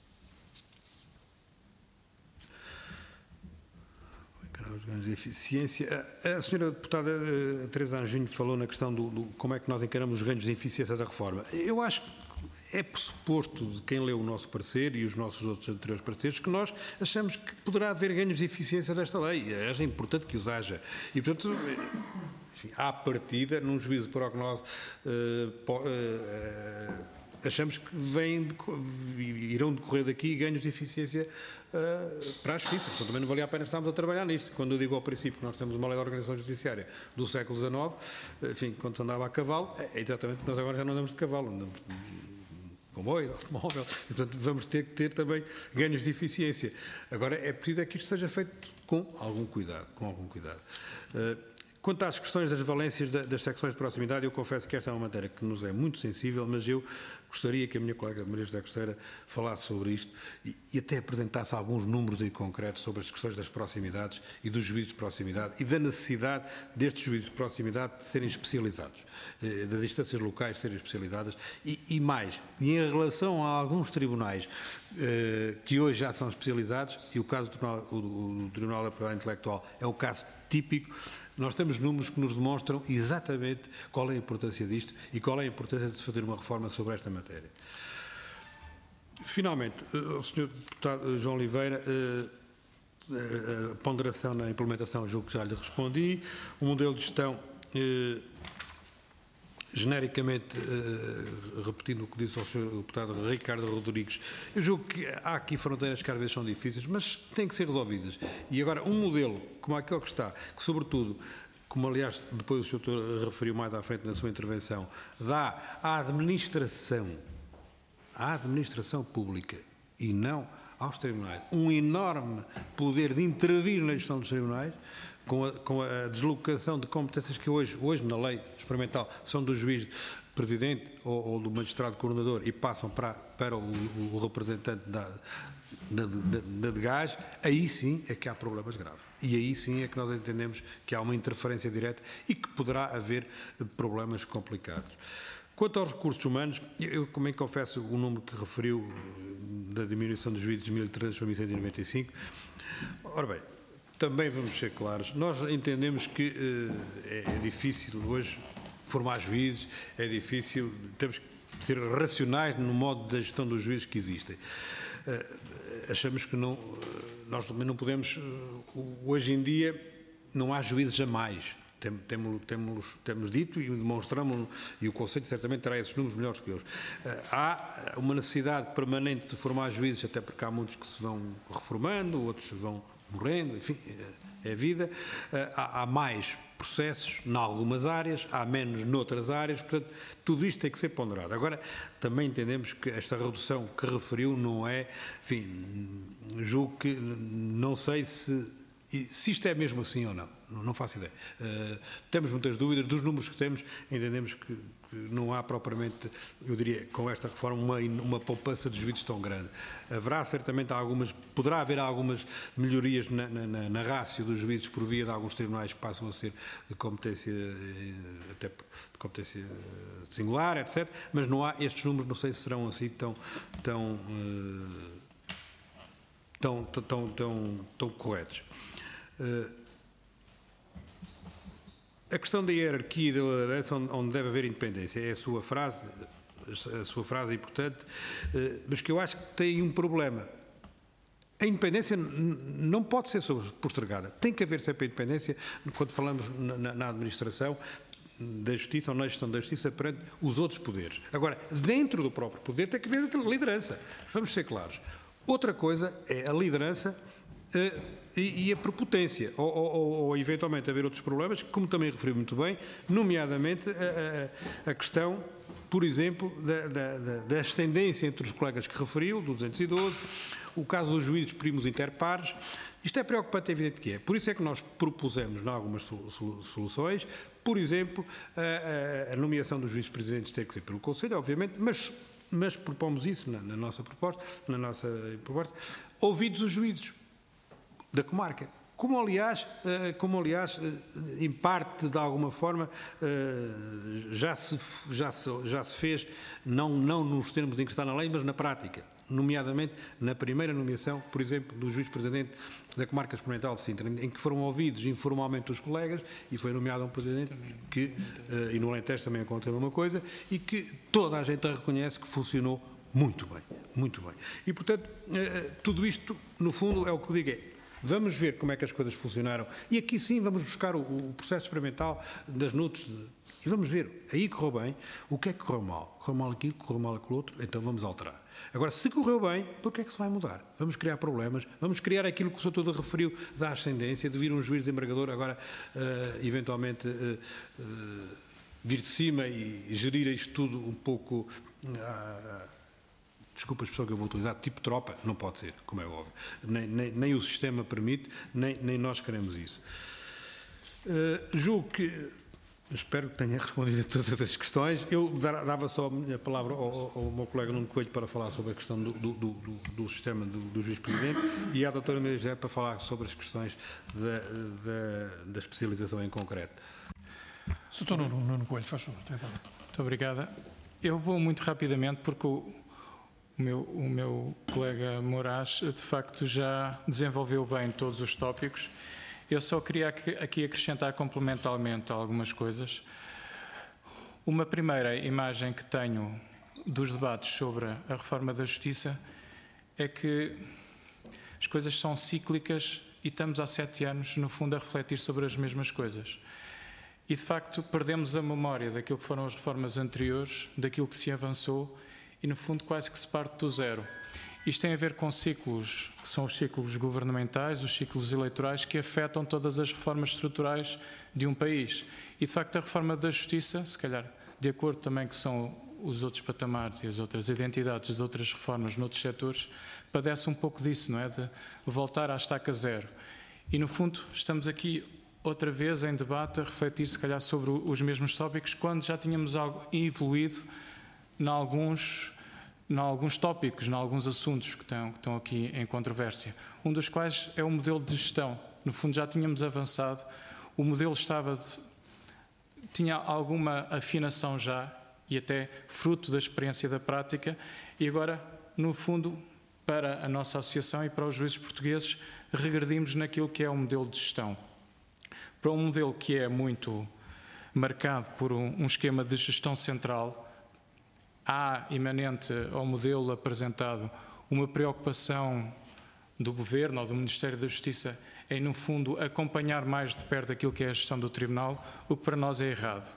os ganhos de eficiência. A senhora deputada Teresa Anjinho falou na questão do, do como é que nós encaramos os ganhos de eficiência da reforma. Eu acho que é pressuposto de quem leu o nosso parecer e os nossos outros anteriores pareceres que nós achamos que poderá haver ganhos de eficiência desta lei. É importante que os haja. E, portanto, enfim, à partida, num juízo de prognose, uh, uh, achamos que vêm, irão decorrer daqui ganhos de eficiência uh, para a justiça. Portanto, também não valia a pena estarmos a trabalhar nisto. Quando eu digo ao princípio que nós temos uma lei de organização judiciária do século dezenove, enfim, quando se andava a cavalo, é exatamente porque nós agora já não andamos de cavalo, andamos de comboio, de automóvel. Portanto, vamos ter que ter também ganhos de eficiência. Agora, é preciso é que isto seja feito com algum cuidado, com algum cuidado. Uh, Quanto às questões das valências das secções de proximidade, eu confesso que esta é uma matéria que nos é muito sensível, mas eu gostaria que a minha colega Maria José Costeira falasse sobre isto e, e até apresentasse alguns números em concreto sobre as questões das proximidades e dos juízes de proximidade e da necessidade destes juízes de proximidade de serem especializados, eh, das instâncias locais serem especializadas e, e mais, e em relação a alguns tribunais eh, que hoje já são especializados, e o caso do Tribunal, o, o Tribunal da Propriedade Intelectual é o caso típico. Nós temos números que nos demonstram exatamente qual é a importância disto e qual é a importância de se fazer uma reforma sobre esta matéria. Finalmente, o senhor Deputado João Oliveira, a ponderação na implementação, julgo que já lhe respondi. O modelo de gestão, genericamente, repetindo o que disse ao senhor Deputado Ricardo Rodrigues, eu julgo que há aqui fronteiras que às vezes são difíceis, mas têm que ser resolvidas. E agora, um modelo como aquele que está, que sobretudo, como aliás depois o senhor referiu mais à frente na sua intervenção, dá à administração, à administração pública e não aos tribunais, um enorme poder de intervir na gestão dos tribunais, com a, com a deslocação de competências que hoje, hoje na lei experimental são do juiz presidente ou, ou do magistrado coordenador e passam para, para o, o representante da, da, da, da de gás, aí sim é que há problemas graves. E aí sim é que nós entendemos que há uma interferência direta e que poderá haver problemas complicados. Quanto aos recursos humanos, eu também confesso o número que referiu da diminuição dos juízes de mil e três para mil cento e noventa e cinco. Ora bem, também vamos ser claros, nós entendemos que uh, é, é difícil hoje formar juízes, é difícil, temos que ser racionais no modo da gestão dos juízes que existem. Uh, achamos que não, nós também não podemos, uh, hoje em dia não há juízes a mais. Tem, temos, temos, temos dito e demonstramos, e o Conselho certamente terá esses números melhores que hoje. Uh, há uma necessidade permanente de formar juízes, até porque há muitos que se vão reformando, outros vão morrendo, enfim, é a vida. Uh, há, há mais processos em algumas áreas, há menos noutras áreas, portanto, tudo isto tem que ser ponderado. Agora, também entendemos que esta redução que referiu não é, enfim, julgo que não sei se E se isto é mesmo assim ou não, não faço ideia. Uh, temos muitas dúvidas, dos números que temos, entendemos que, que não há propriamente, eu diria, com esta reforma, uma, uma poupança de juízes tão grande. Haverá certamente algumas, poderá haver algumas melhorias na, na, na rácio dos juízes por via de alguns tribunais que passam a ser de competência, até de competência singular, etcétera. Mas não há, estes números não sei se serão assim tão, tão, uh, tão, tão, tão, tão, tão corretos. Uh, a questão da hierarquia e da liderança onde deve haver independência é a sua frase, a sua frase é importante, uh, mas que eu acho que tem um problema. A independência não pode ser postergada. Tem que haver sempre a independência quando falamos na, na administração da justiça ou na gestão da justiça perante os outros poderes. Agora, dentro do próprio poder tem que haver liderança. Vamos ser claros. Outra coisa é a liderança uh, E, e a prepotência, ou, ou, ou eventualmente haver outros problemas, como também referiu muito bem, nomeadamente a, a, a questão, por exemplo, da, da, da ascendência entre os colegas que referiu, do duzentos e doze, o caso dos juízes primos interpares. Isto é preocupante, é evidente que é. Por isso é que nós propusemos, em algumas soluções, por exemplo, a, a nomeação dos juízes presidentes tem que ser pelo Conselho, obviamente, mas, mas propomos isso na, na nossa proposta, na nossa proposta, ouvidos os juízes da comarca, como aliás, como aliás, em parte, de alguma forma, já se, já se, já se fez, não, não nos termos em que está na lei, mas na prática. nomeadamente na primeira nomeação, por exemplo, do juiz-presidente da Comarca Experimental de Sintra, em que foram ouvidos informalmente os colegas e foi nomeado um presidente que, uh, e no Alentejo também aconteceu uma coisa, e que toda a gente reconhece que funcionou muito bem, muito bem. E, portanto, uh, tudo isto, no fundo, é o que eu digo, é, vamos ver como é que as coisas funcionaram e aqui sim vamos buscar o, o processo experimental das N U Ts e vamos ver, aí correu bem, o que é que correu mal? Correu mal aquilo, correu mal aquilo outro, então vamos alterar. Agora, se correu bem, por que é que se vai mudar? Vamos criar problemas, vamos criar aquilo que o senhor todo referiu da ascendência, de vir um juiz desembargador agora, uh, eventualmente, uh, uh, vir de cima e gerir isto tudo um pouco... Uh, desculpa a expressão que eu vou utilizar, tipo tropa, não pode ser, como é óbvio. Nem, nem, nem o sistema permite, nem, nem nós queremos isso. Uh, julgo que, espero que tenha respondido a todas as questões. Eu dava só a minha palavra ao, ao meu colega Nuno Coelho para falar sobre a questão do, do, do, do sistema do, do juiz-presidente e à doutora Maria José para falar sobre as questões da, da, da especialização em concreto. doutor Nuno, Nuno Coelho, faz favor. Muito obrigada. Eu vou muito rapidamente porque o O meu, o meu colega Moraes, de facto, já desenvolveu bem todos os tópicos. Eu só queria aqui acrescentar complementarmente algumas coisas. Uma primeira imagem que tenho dos debates sobre a reforma da Justiça é que as coisas são cíclicas e estamos há sete anos, no fundo, a refletir sobre as mesmas coisas. E, de facto, perdemos a memória daquilo que foram as reformas anteriores, daquilo que se avançou, e, no fundo, quase que se parte do zero. Isto tem a ver com ciclos, que são os ciclos governamentais, os ciclos eleitorais, que afetam todas as reformas estruturais de um país. E, de facto, a reforma da Justiça, se calhar, de acordo também que são os outros patamares e as outras identidades das outras reformas noutros setores, padece um pouco disso, não é? De voltar à estaca zero. E, no fundo, estamos aqui outra vez em debate a refletir, se calhar, sobre os mesmos tópicos, quando já tínhamos algo evoluído em alguns, em alguns tópicos, em alguns assuntos que estão, que estão aqui em controvérsia. Um dos quais é o modelo de gestão. No fundo, já tínhamos avançado, o modelo estava de, tinha alguma afinação já, e até fruto da experiência da prática, e agora, no fundo, para a nossa associação e para os juízes portugueses, regredimos naquilo que é o modelo de gestão. Para um modelo que é muito marcado por um, um esquema de gestão central, há, imanente ao modelo apresentado, uma preocupação do Governo ou do Ministério da Justiça em, no fundo, acompanhar mais de perto aquilo que é a gestão do Tribunal, o que para nós é errado.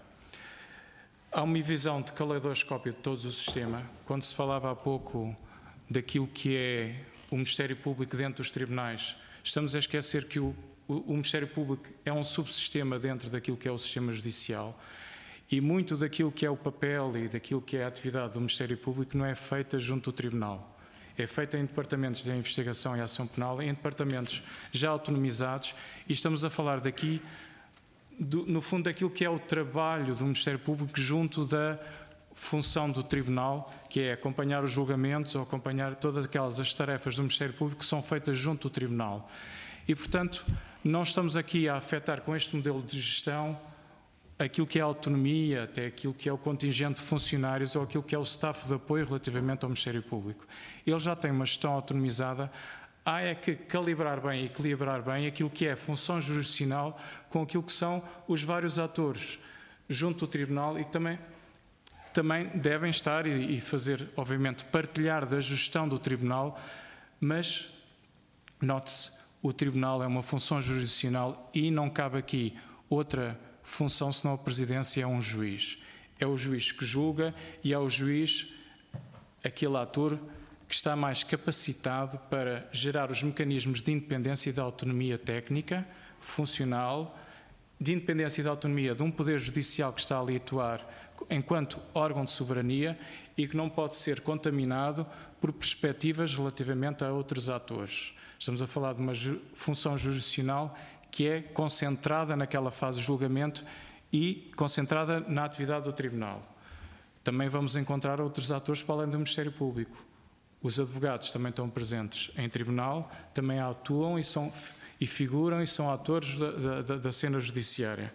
Há uma visão de caleidoscópio de todo o sistema. Quando se falava há pouco daquilo que é o Ministério Público dentro dos tribunais, estamos a esquecer que o, o, o Ministério Público é um subsistema dentro daquilo que é o sistema judicial. E muito daquilo que é o papel e daquilo que é a atividade do Ministério Público não é feita junto do Tribunal. É feita em departamentos de investigação e ação penal, em departamentos já autonomizados, e estamos a falar daqui, do, no fundo, daquilo que é o trabalho do Ministério Público junto da função do Tribunal, que é acompanhar os julgamentos ou acompanhar todas aquelas as tarefas do Ministério Público que são feitas junto do Tribunal. E, portanto, não estamos aqui a afetar com este modelo de gestão aquilo que é a autonomia, até aquilo que é o contingente de funcionários ou aquilo que é o staff de apoio relativamente ao Ministério Público. Ele já tem uma gestão autonomizada, há é que calibrar bem e equilibrar bem aquilo que é a função jurisdicional com aquilo que são os vários atores junto do Tribunal e que também, também devem estar e, e fazer, obviamente, partilhar da gestão do Tribunal, mas, note-se, o Tribunal é uma função jurisdicional e não cabe aqui outra função, senão a presidência é um juiz. É o juiz que julga e é o juiz, aquele ator, que está mais capacitado para gerar os mecanismos de independência e de autonomia técnica, funcional, de independência e de autonomia de um poder judicial que está ali a atuar enquanto órgão de soberania e que não pode ser contaminado por perspectivas relativamente a outros atores. Estamos a falar de uma ju- função jurisdicional que é concentrada naquela fase de julgamento e concentrada na atividade do Tribunal. Também vamos encontrar outros atores para além do Ministério Público. Os advogados também estão presentes em Tribunal, também atuam e, são, e figuram e são atores da, da, da cena judiciária.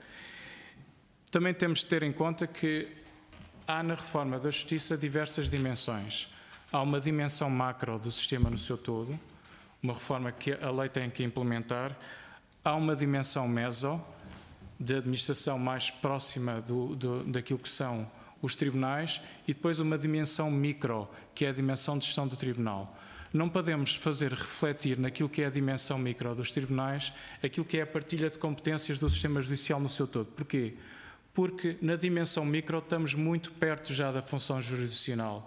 Também temos de ter em conta que há na reforma da Justiça diversas dimensões. há uma dimensão macro do sistema no seu todo, uma reforma que a lei tem que implementar, há uma dimensão meso, de administração mais próxima do, do, daquilo que são os tribunais, e depois uma dimensão micro, que é a dimensão de gestão do tribunal. Não podemos fazer refletir naquilo que é a dimensão micro dos tribunais aquilo que é a partilha de competências do sistema judicial no seu todo. Porquê? Porque na dimensão micro estamos muito perto já da função jurisdicional.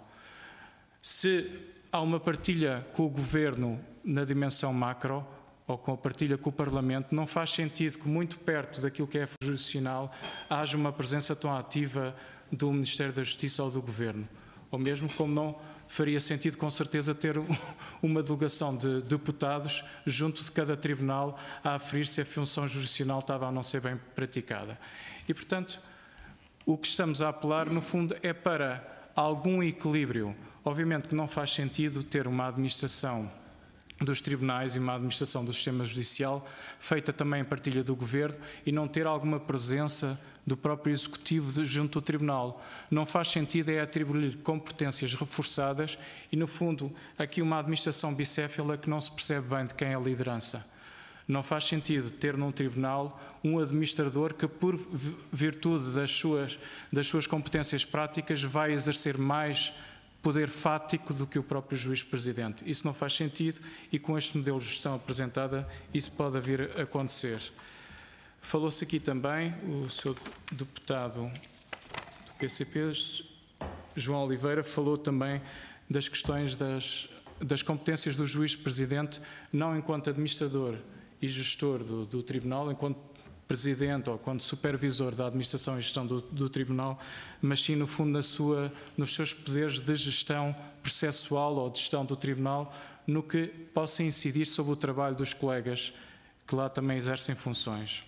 Se há uma partilha com o Governo na dimensão macro, ou com a partilha com o Parlamento, não faz sentido que muito perto daquilo que é a função jurisdicional haja uma presença tão ativa do Ministério da Justiça ou do Governo. Ou mesmo como não faria sentido, com certeza, ter uma delegação de deputados junto de cada tribunal a aferir se a função jurisdicional estava a não ser bem praticada. E, portanto, o que estamos a apelar, no fundo, é para algum equilíbrio. Obviamente que não faz sentido ter uma administração dos tribunais e uma administração do sistema judicial feita também em partilha do Governo e não ter alguma presença do próprio Executivo junto do Tribunal. Não faz sentido é atribuir competências reforçadas e, no fundo, aqui uma administração bicéfala que não se percebe bem de quem é a liderança. Não faz sentido ter num tribunal um administrador que, por virtude das suas, das suas competências práticas, vai exercer mais poder fático do que o próprio juiz-presidente. Isso não faz sentido e com este modelo de gestão apresentada isso pode vir a acontecer. Falou-se aqui também, o senhor deputado do P C P, João Oliveira, falou também das questões das, das competências do juiz-presidente, não enquanto administrador e gestor do, do tribunal, enquanto presidente ou quando supervisor da administração e gestão do, do tribunal, mas sim, no fundo, na sua, nos seus poderes de gestão processual ou de gestão do tribunal, no que possa incidir sobre o trabalho dos colegas que lá também exercem funções.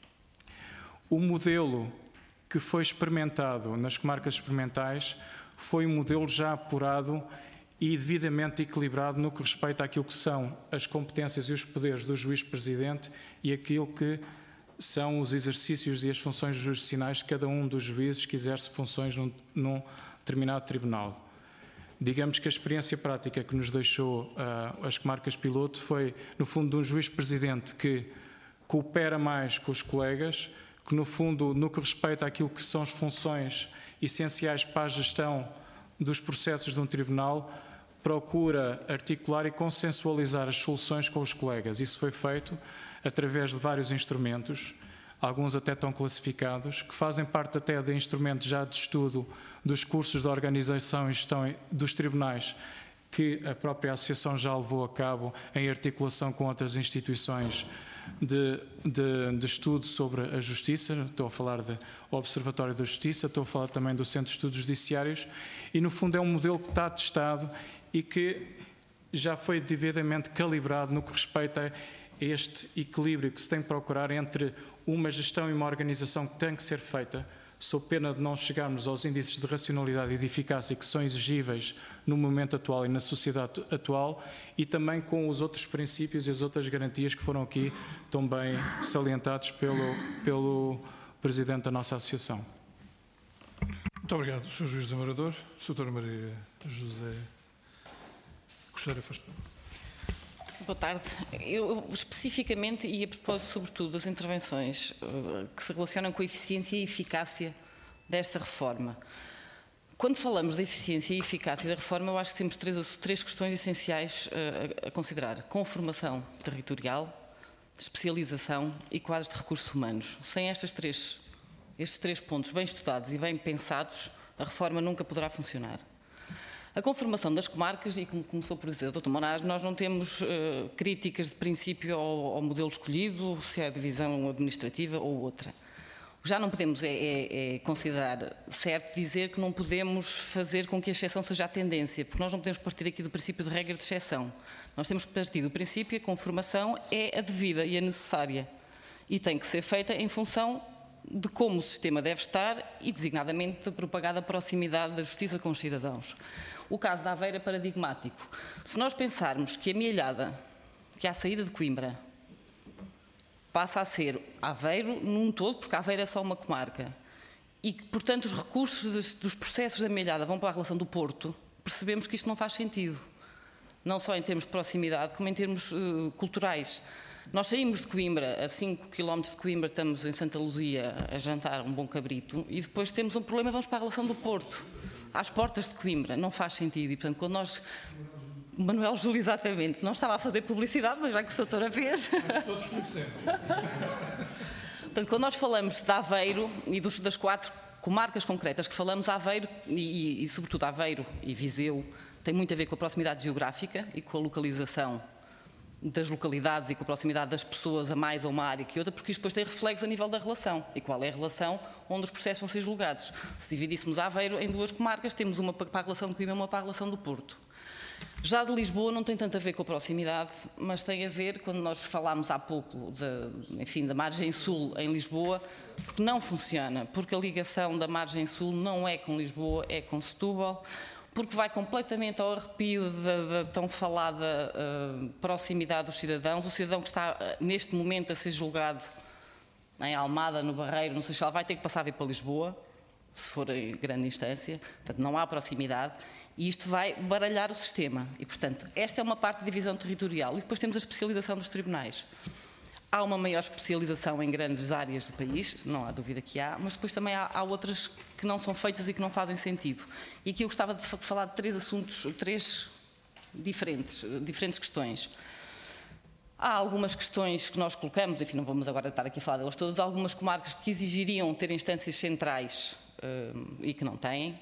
O modelo que foi experimentado nas comarcas experimentais foi um modelo já apurado e devidamente equilibrado no que respeita àquilo que são as competências e os poderes do juiz-presidente e aquilo que são os exercícios e as funções jurisdicionais de cada um dos juízes que exerce funções num, num determinado tribunal. Digamos que a experiência prática que nos deixou uh, as comarcas piloto foi, no fundo, de um juiz-presidente que coopera mais com os colegas, que, no fundo, no que respeita àquilo que são as funções essenciais para a gestão dos processos de um tribunal, procura articular e consensualizar as soluções com os colegas. Isso foi feito através de vários instrumentos, alguns até estão classificados, que fazem parte até de instrumentos já de estudo dos cursos de organização e gestão dos tribunais, que a própria Associação já levou a cabo em articulação com outras instituições de, de, de estudo sobre a Justiça. Estou a falar do Observatório da Justiça, estou a falar também do Centro de Estudos Judiciários, e no fundo é um modelo que está testado e que já foi devidamente calibrado no que respeita a este equilíbrio que se tem que procurar entre uma gestão e uma organização que tem que ser feita, sob pena de não chegarmos aos índices de racionalidade e de eficácia que são exigíveis no momento atual e na sociedade atual, e também com os outros princípios e as outras garantias que foram aqui tão bem salientados pelo, pelo Presidente da nossa Associação. Muito obrigado, senhor Juiz Desembargador. doutora Maria José Costeira, faz favor. Boa tarde. Eu, especificamente, e a propósito, sobretudo, das intervenções uh, que se relacionam com a eficiência e eficácia desta reforma. Quando falamos da eficiência e eficácia da reforma, eu acho que temos três, três questões essenciais uh, a, a considerar. Conformação territorial, especialização e quadros de recursos humanos. Sem estas três, estes três pontos bem estudados e bem pensados, a reforma nunca poderá funcionar. A conformação das comarcas, e como começou por dizer o doutor Moraes, nós não temos uh, críticas de princípio ao, ao modelo escolhido, se é a divisão administrativa ou outra. O que já não podemos é, é, é considerar certo dizer que não podemos fazer com que a exceção seja a tendência, porque nós não podemos partir aqui do princípio de regra de exceção. Nós temos que partir do princípio que a conformação é a devida e a necessária e tem que ser feita em função de como o sistema deve estar e, designadamente, da propagada proximidade da justiça com os cidadãos. O caso da Aveiro é paradigmático. Se nós pensarmos que a Mielhada, que é a saída de Coimbra, passa a ser Aveiro num todo, porque Aveiro é só uma comarca, e que, portanto, os recursos dos processos da Mielhada vão para a relação do Porto, percebemos que isto não faz sentido, não só em termos de proximidade, como em termos uh, culturais. Nós saímos de Coimbra, a cinco quilómetros de Coimbra estamos em Santa Luzia a jantar um bom cabrito e depois temos um problema, vamos para a relação do Porto, às portas de Coimbra, não faz sentido. E, portanto, quando nós... Manuel Júlio, exatamente, não estava a fazer publicidade, mas já que o doutor a fez... Mas todos conhecemos. Portanto, quando nós falamos de Aveiro e dos, das quatro comarcas concretas que falamos, Aveiro e, e, e sobretudo Aveiro e Viseu, tem muito a ver com a proximidade geográfica e com a localização das localidades e com a proximidade das pessoas a mais a uma área que outra, porque isto depois tem reflexo a nível da relação. E qual é a relação onde os processos vão ser julgados? Se dividíssemos Aveiro em duas comarcas, temos uma para a relação de Coimbra e uma para a relação do Porto. Já de Lisboa não tem tanto a ver com a proximidade, mas tem a ver, quando nós falámos há pouco, de, enfim, da margem sul em Lisboa, porque não funciona, porque a ligação da margem sul não é com Lisboa, é com Setúbal, porque vai completamente ao arrepio da, da tão falada uh, proximidade dos cidadãos. O cidadão que está uh, neste momento a ser julgado em Almada, no Barreiro, no Seixal, vai ter que passar a vir para Lisboa, se for em grande instância, portanto não há proximidade, e isto vai baralhar o sistema. E, portanto, esta é uma parte de divisão territorial. E depois temos a especialização dos tribunais. Há uma maior especialização em grandes áreas do país, não há dúvida que há, mas depois também há, há outras que não são feitas e que não fazem sentido. E aqui eu gostava de falar de três assuntos, três diferentes, diferentes questões. Há algumas questões que nós colocamos, enfim, não vamos agora estar aqui a falar delas todas, algumas comarcas que exigiriam ter instâncias centrais uh, e que não têm.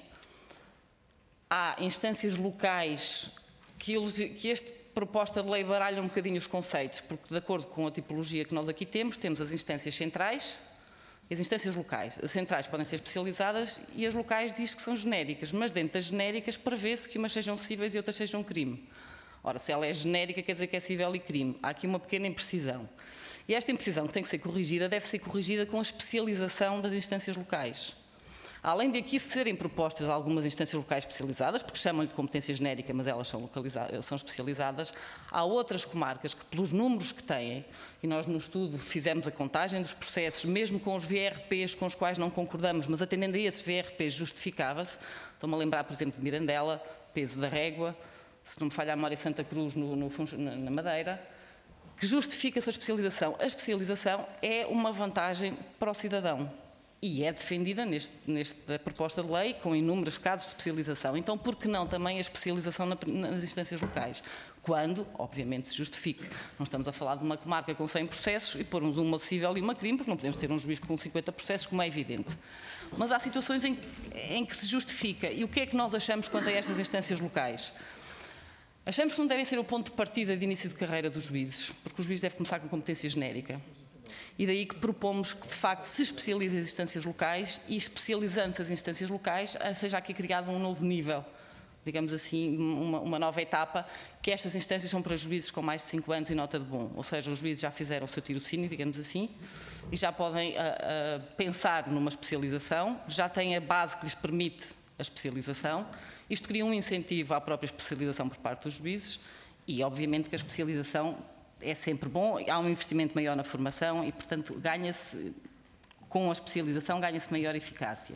Há instâncias locais que, eles, que este proposta de lei baralha um bocadinho os conceitos, porque de acordo com a tipologia que nós aqui temos, temos as instâncias centrais e as instâncias locais. As centrais podem ser especializadas e as locais diz que são genéricas, mas dentro das genéricas prevê-se que umas sejam cíveis e outras sejam crime. Ora, se ela é genérica, quer dizer que é cível e crime. Há aqui uma pequena imprecisão. E esta imprecisão que tem que ser corrigida deve ser corrigida com a especialização das instâncias locais. Além de aqui serem propostas algumas instâncias locais especializadas, porque chamam-lhe de competência genérica, mas elas são, são especializadas, há outras comarcas que, pelos números que têm, e nós no estudo fizemos a contagem dos processos, mesmo com os V R Ps com os quais não concordamos, mas atendendo a esses V R Ps justificava-se. Estou-me a lembrar, por exemplo, de Mirandela, Peso da Régua, se não me falha a memória, Santa Cruz no, no, na Madeira, que justifica-se a especialização. A especialização é uma vantagem para o cidadão. E é defendida neste, nesta proposta de lei com inúmeros casos de especialização. Então, por que não também a especialização na, nas instâncias locais? Quando, obviamente, se justifique. Não estamos a falar de uma comarca com cem processos e pormos uma cível e uma crime, porque não podemos ter um juiz com cinquenta processos, como é evidente. Mas há situações em, em que se justifica. E o que é que nós achamos quanto a estas instâncias locais? Achamos que não devem ser o ponto de partida de início de carreira dos juízes, porque o juiz deve começar com competência genérica. E daí que propomos que, de facto, se especialize as instâncias locais e, especializando-se as instâncias locais, seja aqui criado um novo nível, digamos assim, uma, uma nova etapa, que estas instâncias são para juízes com mais de cinco anos e nota de bom. Ou seja, os juízes já fizeram o seu tirocínio, digamos assim, e já podem a, a, pensar numa especialização, já têm a base que lhes permite a especialização. Isto cria um incentivo à própria especialização por parte dos juízes e, obviamente, que a especialização é sempre bom, há um investimento maior na formação e, portanto, ganha-se, com a especialização, ganha-se maior eficácia.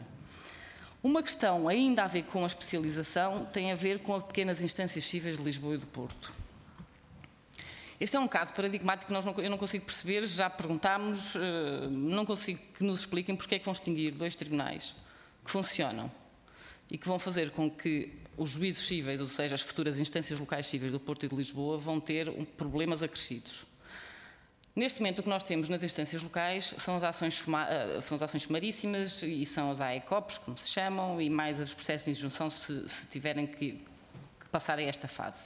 Uma questão ainda a ver com a especialização tem a ver com as pequenas instâncias cíveis de Lisboa e do Porto. Este é um caso paradigmático que nós não, eu não consigo perceber, já perguntámos, não consigo que nos expliquem porque é que vão extinguir dois tribunais que funcionam e que vão fazer com que os juízes cíveis, ou seja, as futuras instâncias locais cíveis do Porto e de Lisboa, vão ter problemas acrescidos. Neste momento, o que nós temos nas instâncias locais são as ações, são as ações sumaríssimas e são as A E C O Ps, como se chamam, e mais os processos de injunção se, se tiverem que, que passar a esta fase.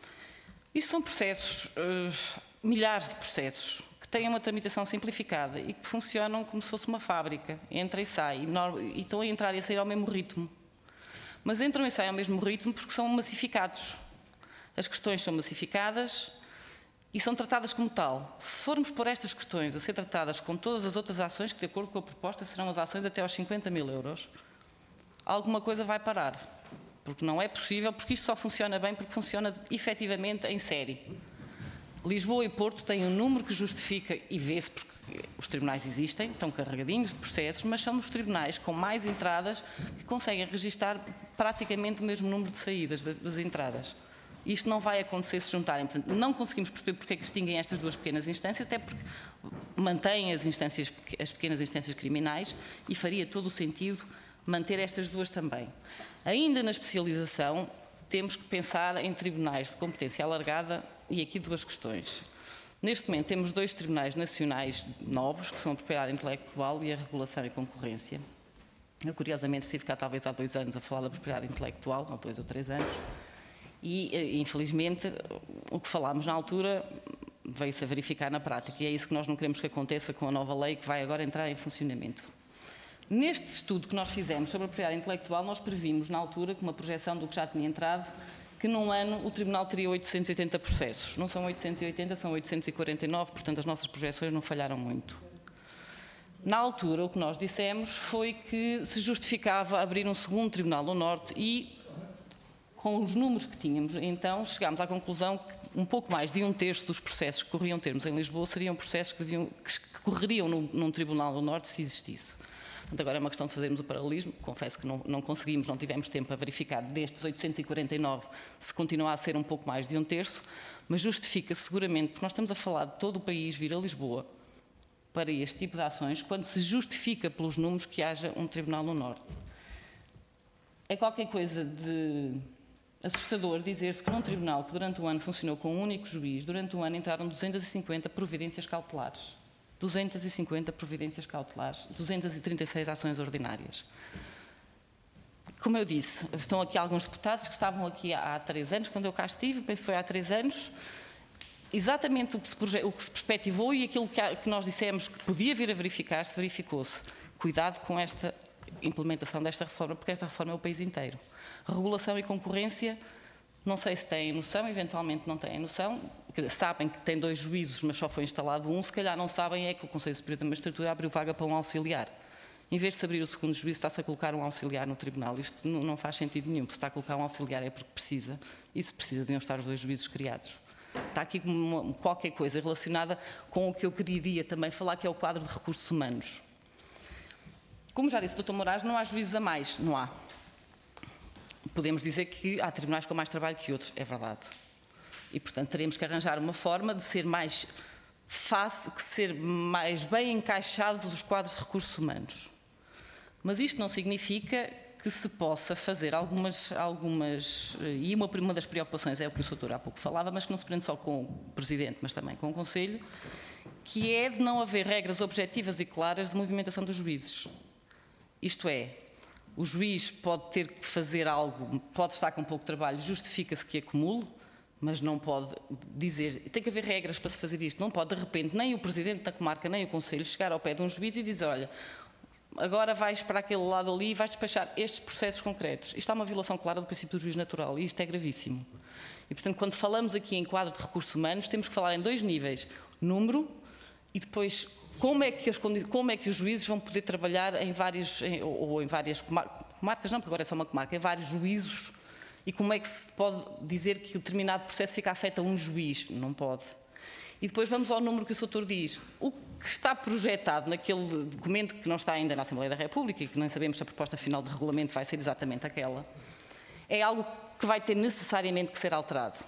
Isto são processos, uh, milhares de processos, que têm uma tramitação simplificada e que funcionam como se fosse uma fábrica. Entra e sai, e, e estão a entrar e a sair ao mesmo ritmo. Mas entram e saem ao mesmo ritmo porque são massificados. As questões são massificadas e são tratadas como tal. Se formos por estas questões a ser tratadas com todas as outras ações, que de acordo com a proposta serão as ações até aos cinquenta mil euros, alguma coisa vai parar. Porque não é possível, porque isto só funciona bem porque funciona efetivamente em série. Lisboa e Porto têm um número que justifica, e vê-se porque os tribunais existem, estão carregadinhos de processos, mas são os tribunais com mais entradas que conseguem registar praticamente o mesmo número de saídas das, das entradas. Isto não vai acontecer se juntarem. Portanto, não conseguimos perceber porque é que distinguem estas duas pequenas instâncias, até porque mantêm as, instâncias, as pequenas instâncias criminais e faria todo o sentido manter estas duas também. Ainda na especialização, temos que pensar em tribunais de competência alargada e aqui duas questões. Neste momento temos dois tribunais nacionais novos, que são a propriedade intelectual e a regulação e concorrência. Eu, curiosamente, estive cá talvez há dois anos a falar da propriedade intelectual, há dois ou três anos, e, infelizmente, o que falámos na altura veio-se a verificar na prática, e é isso que nós não queremos que aconteça com a nova lei que vai agora entrar em funcionamento. Neste estudo que nós fizemos sobre a propriedade intelectual, nós previmos, na altura, com uma projeção do que já tinha entrado, que num ano o Tribunal teria oitocentos e oitenta processos. Não são oitocentos e oitenta, são oitocentos e quarenta e nove, portanto as nossas projeções não falharam muito. Na altura, o que nós dissemos foi que se justificava abrir um segundo Tribunal no Norte e, com os números que tínhamos, então chegámos à conclusão que um pouco mais de um terço dos processos que corriam termos em Lisboa seriam processos que, deviam, que correriam num, num Tribunal do Norte se existisse. Portanto, agora é uma questão de fazermos o paralelismo. Confesso que não, não conseguimos, não tivemos tempo a verificar destes oitocentos e quarenta e nove se continua a ser um pouco mais de um terço, mas justifica seguramente, porque nós estamos a falar de todo o país vir a Lisboa para este tipo de ações, quando se justifica pelos números que haja um Tribunal no Norte. É qualquer coisa de assustador dizer-se que num tribunal que durante o ano funcionou com um único juiz, durante o ano entraram duzentas e cinquenta providências cautelares. duzentas e cinquenta providências cautelares, duzentas e trinta e seis ações ordinárias. Como eu disse, estão aqui alguns deputados que estavam aqui há, há três anos, quando eu cá estive, penso que foi há três anos, exatamente o que se, proje- o que se perspectivou e aquilo que, há, que nós dissemos que podia vir a verificar-se, verificou-se. Cuidado com esta implementação desta reforma, porque esta reforma é o país inteiro. Regulação e concorrência, não sei se têm noção, eventualmente não têm noção, sabem que tem dois juízos, mas só foi instalado um, se calhar não sabem é que o Conselho Superior da Magistratura abriu vaga para um auxiliar. Em vez de se abrir o segundo juízo, está-se a colocar um auxiliar no tribunal. Isto não, não faz sentido nenhum, porque se está a colocar um auxiliar é porque precisa, e se precisa deviam estar os dois juízos criados. Está aqui uma, qualquer coisa relacionada com o que eu queria também falar, que é o quadro de recursos humanos. Como já disse o doutor Moraes, não há juízes a mais, não há. Podemos dizer que há tribunais com mais trabalho que outros, é verdade. E, portanto, teremos que arranjar uma forma de ser mais fácil, de ser mais bem encaixados os quadros de recursos humanos. Mas isto não significa que se possa fazer algumas, algumas e uma, uma das preocupações é o que o doutor há pouco falava, mas que não se prende só com o Presidente, mas também com o Conselho, que é de não haver regras objetivas e claras de movimentação dos juízes. Isto é, o juiz pode ter que fazer algo, pode estar com pouco trabalho, justifica-se que acumule, mas não pode dizer, tem que haver regras para se fazer isto, não pode de repente nem o Presidente da Comarca nem o Conselho chegar ao pé de um juiz e dizer, olha, agora vais para aquele lado ali e vais despachar estes processos concretos. Isto é uma violação clara do princípio do juiz natural e isto é gravíssimo. E, portanto, quando falamos aqui em quadro de recursos humanos, temos que falar em dois níveis, número e depois como é que, as, como é que os juízes vão poder trabalhar em vários, em, ou em várias comarcas, não, porque agora é só uma comarca, em vários juízos. E como é que se pode dizer que determinado processo fica afeto a um juiz? Não pode. E depois vamos ao número que o doutor diz. O que está projetado naquele documento que não está ainda na Assembleia da República e que nem sabemos se a proposta final de regulamento vai ser exatamente aquela, é algo que vai ter necessariamente que ser alterado.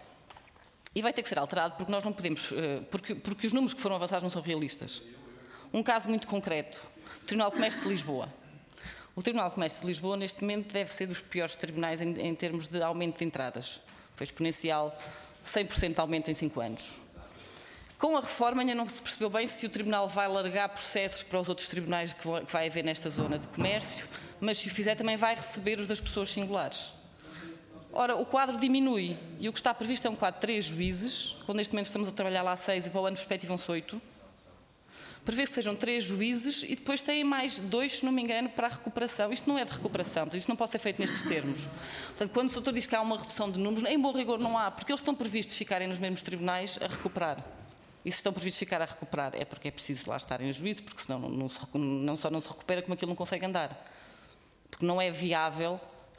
E vai ter que ser alterado porque nós não podemos, porque, porque os números que foram avançados não são realistas. Um caso muito concreto, o Tribunal de Comércio de Lisboa. O Tribunal de Comércio de Lisboa, neste momento, deve ser dos piores tribunais em, em termos de aumento de entradas. Foi exponencial, cem por cento de aumento em cinco anos. Com a reforma ainda não se percebeu bem se o Tribunal vai largar processos para os outros tribunais que vai haver nesta zona de comércio, mas se o fizer também vai receber os das pessoas singulares. Ora, o quadro diminui e o que está previsto é um quadro de três juízes, quando neste momento estamos a trabalhar lá seis e para o ano perspectivam-se oito. Prevê que sejam três juízes e depois têm mais dois, se não me engano, para a recuperação. Isto não é de recuperação, isto não pode ser feito nestes termos. Portanto, quando o doutor diz que há uma redução de números, em bom rigor não há, porque eles estão previstos ficarem nos mesmos tribunais a recuperar. E se estão previstos ficar a recuperar é porque é preciso lá estarem os juízes, porque senão não, não, se, não só não se recupera, como aquilo não consegue andar. Porque não é viável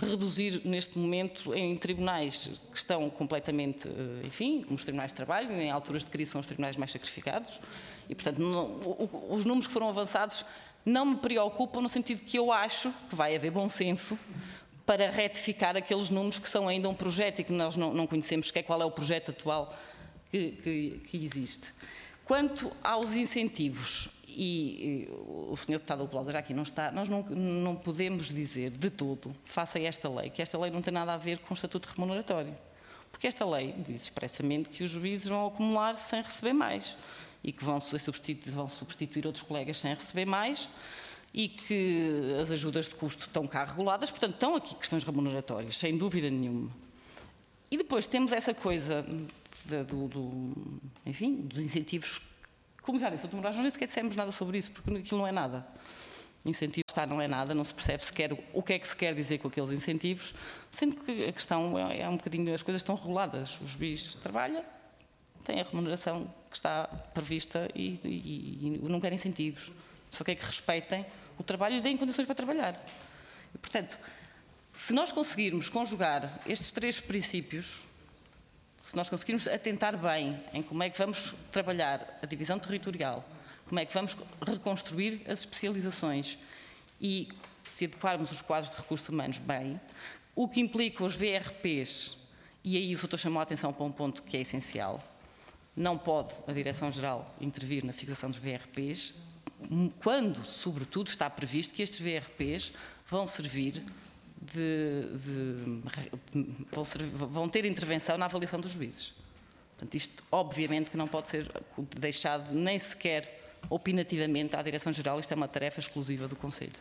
reduzir neste momento em tribunais que estão completamente, enfim, como os tribunais de trabalho, em alturas de crise são os tribunais mais sacrificados, e portanto não, os números que foram avançados não me preocupam no sentido que eu acho que vai haver bom senso para retificar aqueles números que são ainda um projeto e que nós não, não conhecemos, que é qual é o projeto atual que, que, que existe. Quanto aos incentivos, e, e o senhor deputado Cláudio já aqui não está, nós não, não podemos dizer de todo, face a esta lei, que esta lei não tem nada a ver com o estatuto remuneratório. Porque esta lei diz expressamente que os juízes vão acumular sem receber mais e que vão substituir, vão substituir outros colegas sem receber mais e que as ajudas de custo estão cá reguladas, portanto estão aqui questões remuneratórias, sem dúvida nenhuma. E depois temos essa coisa de, do, do, enfim, dos incentivos. Como já disse, o doutor Moraes, não nem sequer dissemos nada sobre isso, porque aquilo não é nada. Incentivo está, não é nada, não se percebe sequer o que é que se quer dizer com aqueles incentivos, sendo que a questão é, é um bocadinho, as coisas estão reguladas. O juiz trabalha, tem a remuneração que está prevista e, e, e não quer incentivos. Só quer que respeitem o trabalho e deem condições para trabalhar. E, portanto, se nós conseguirmos conjugar estes três princípios, se nós conseguirmos atentar bem em como é que vamos trabalhar a divisão territorial, como é que vamos reconstruir as especializações e se adequarmos os quadros de recursos humanos bem, o que implica os V R Ps, e aí o doutor chamou a atenção para um ponto que é essencial, não pode a Direção-Geral intervir na fixação dos V R Ps, quando, sobretudo, está previsto que estes V R Ps vão servir De, de, vão, ser, vão ter intervenção na avaliação dos juízes. Portanto, isto obviamente que não pode ser deixado nem sequer opinativamente à Direção-Geral, isto é uma tarefa exclusiva do Conselho.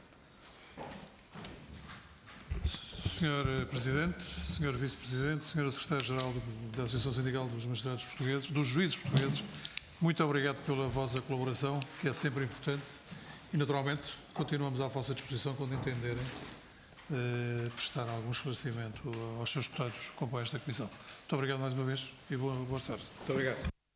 senhor Presidente, senhor Vice-Presidente, senhora Secretária-Geral da Associação Sindical dos Magistrados Portugueses, dos Juízes Portugueses, muito obrigado pela vossa colaboração, que é sempre importante, e naturalmente continuamos à vossa disposição quando entenderem Uh, prestar algum esclarecimento aos seus deputados que compõem esta comissão. Muito obrigado mais uma vez e boa, boas tardes. Muito obrigado.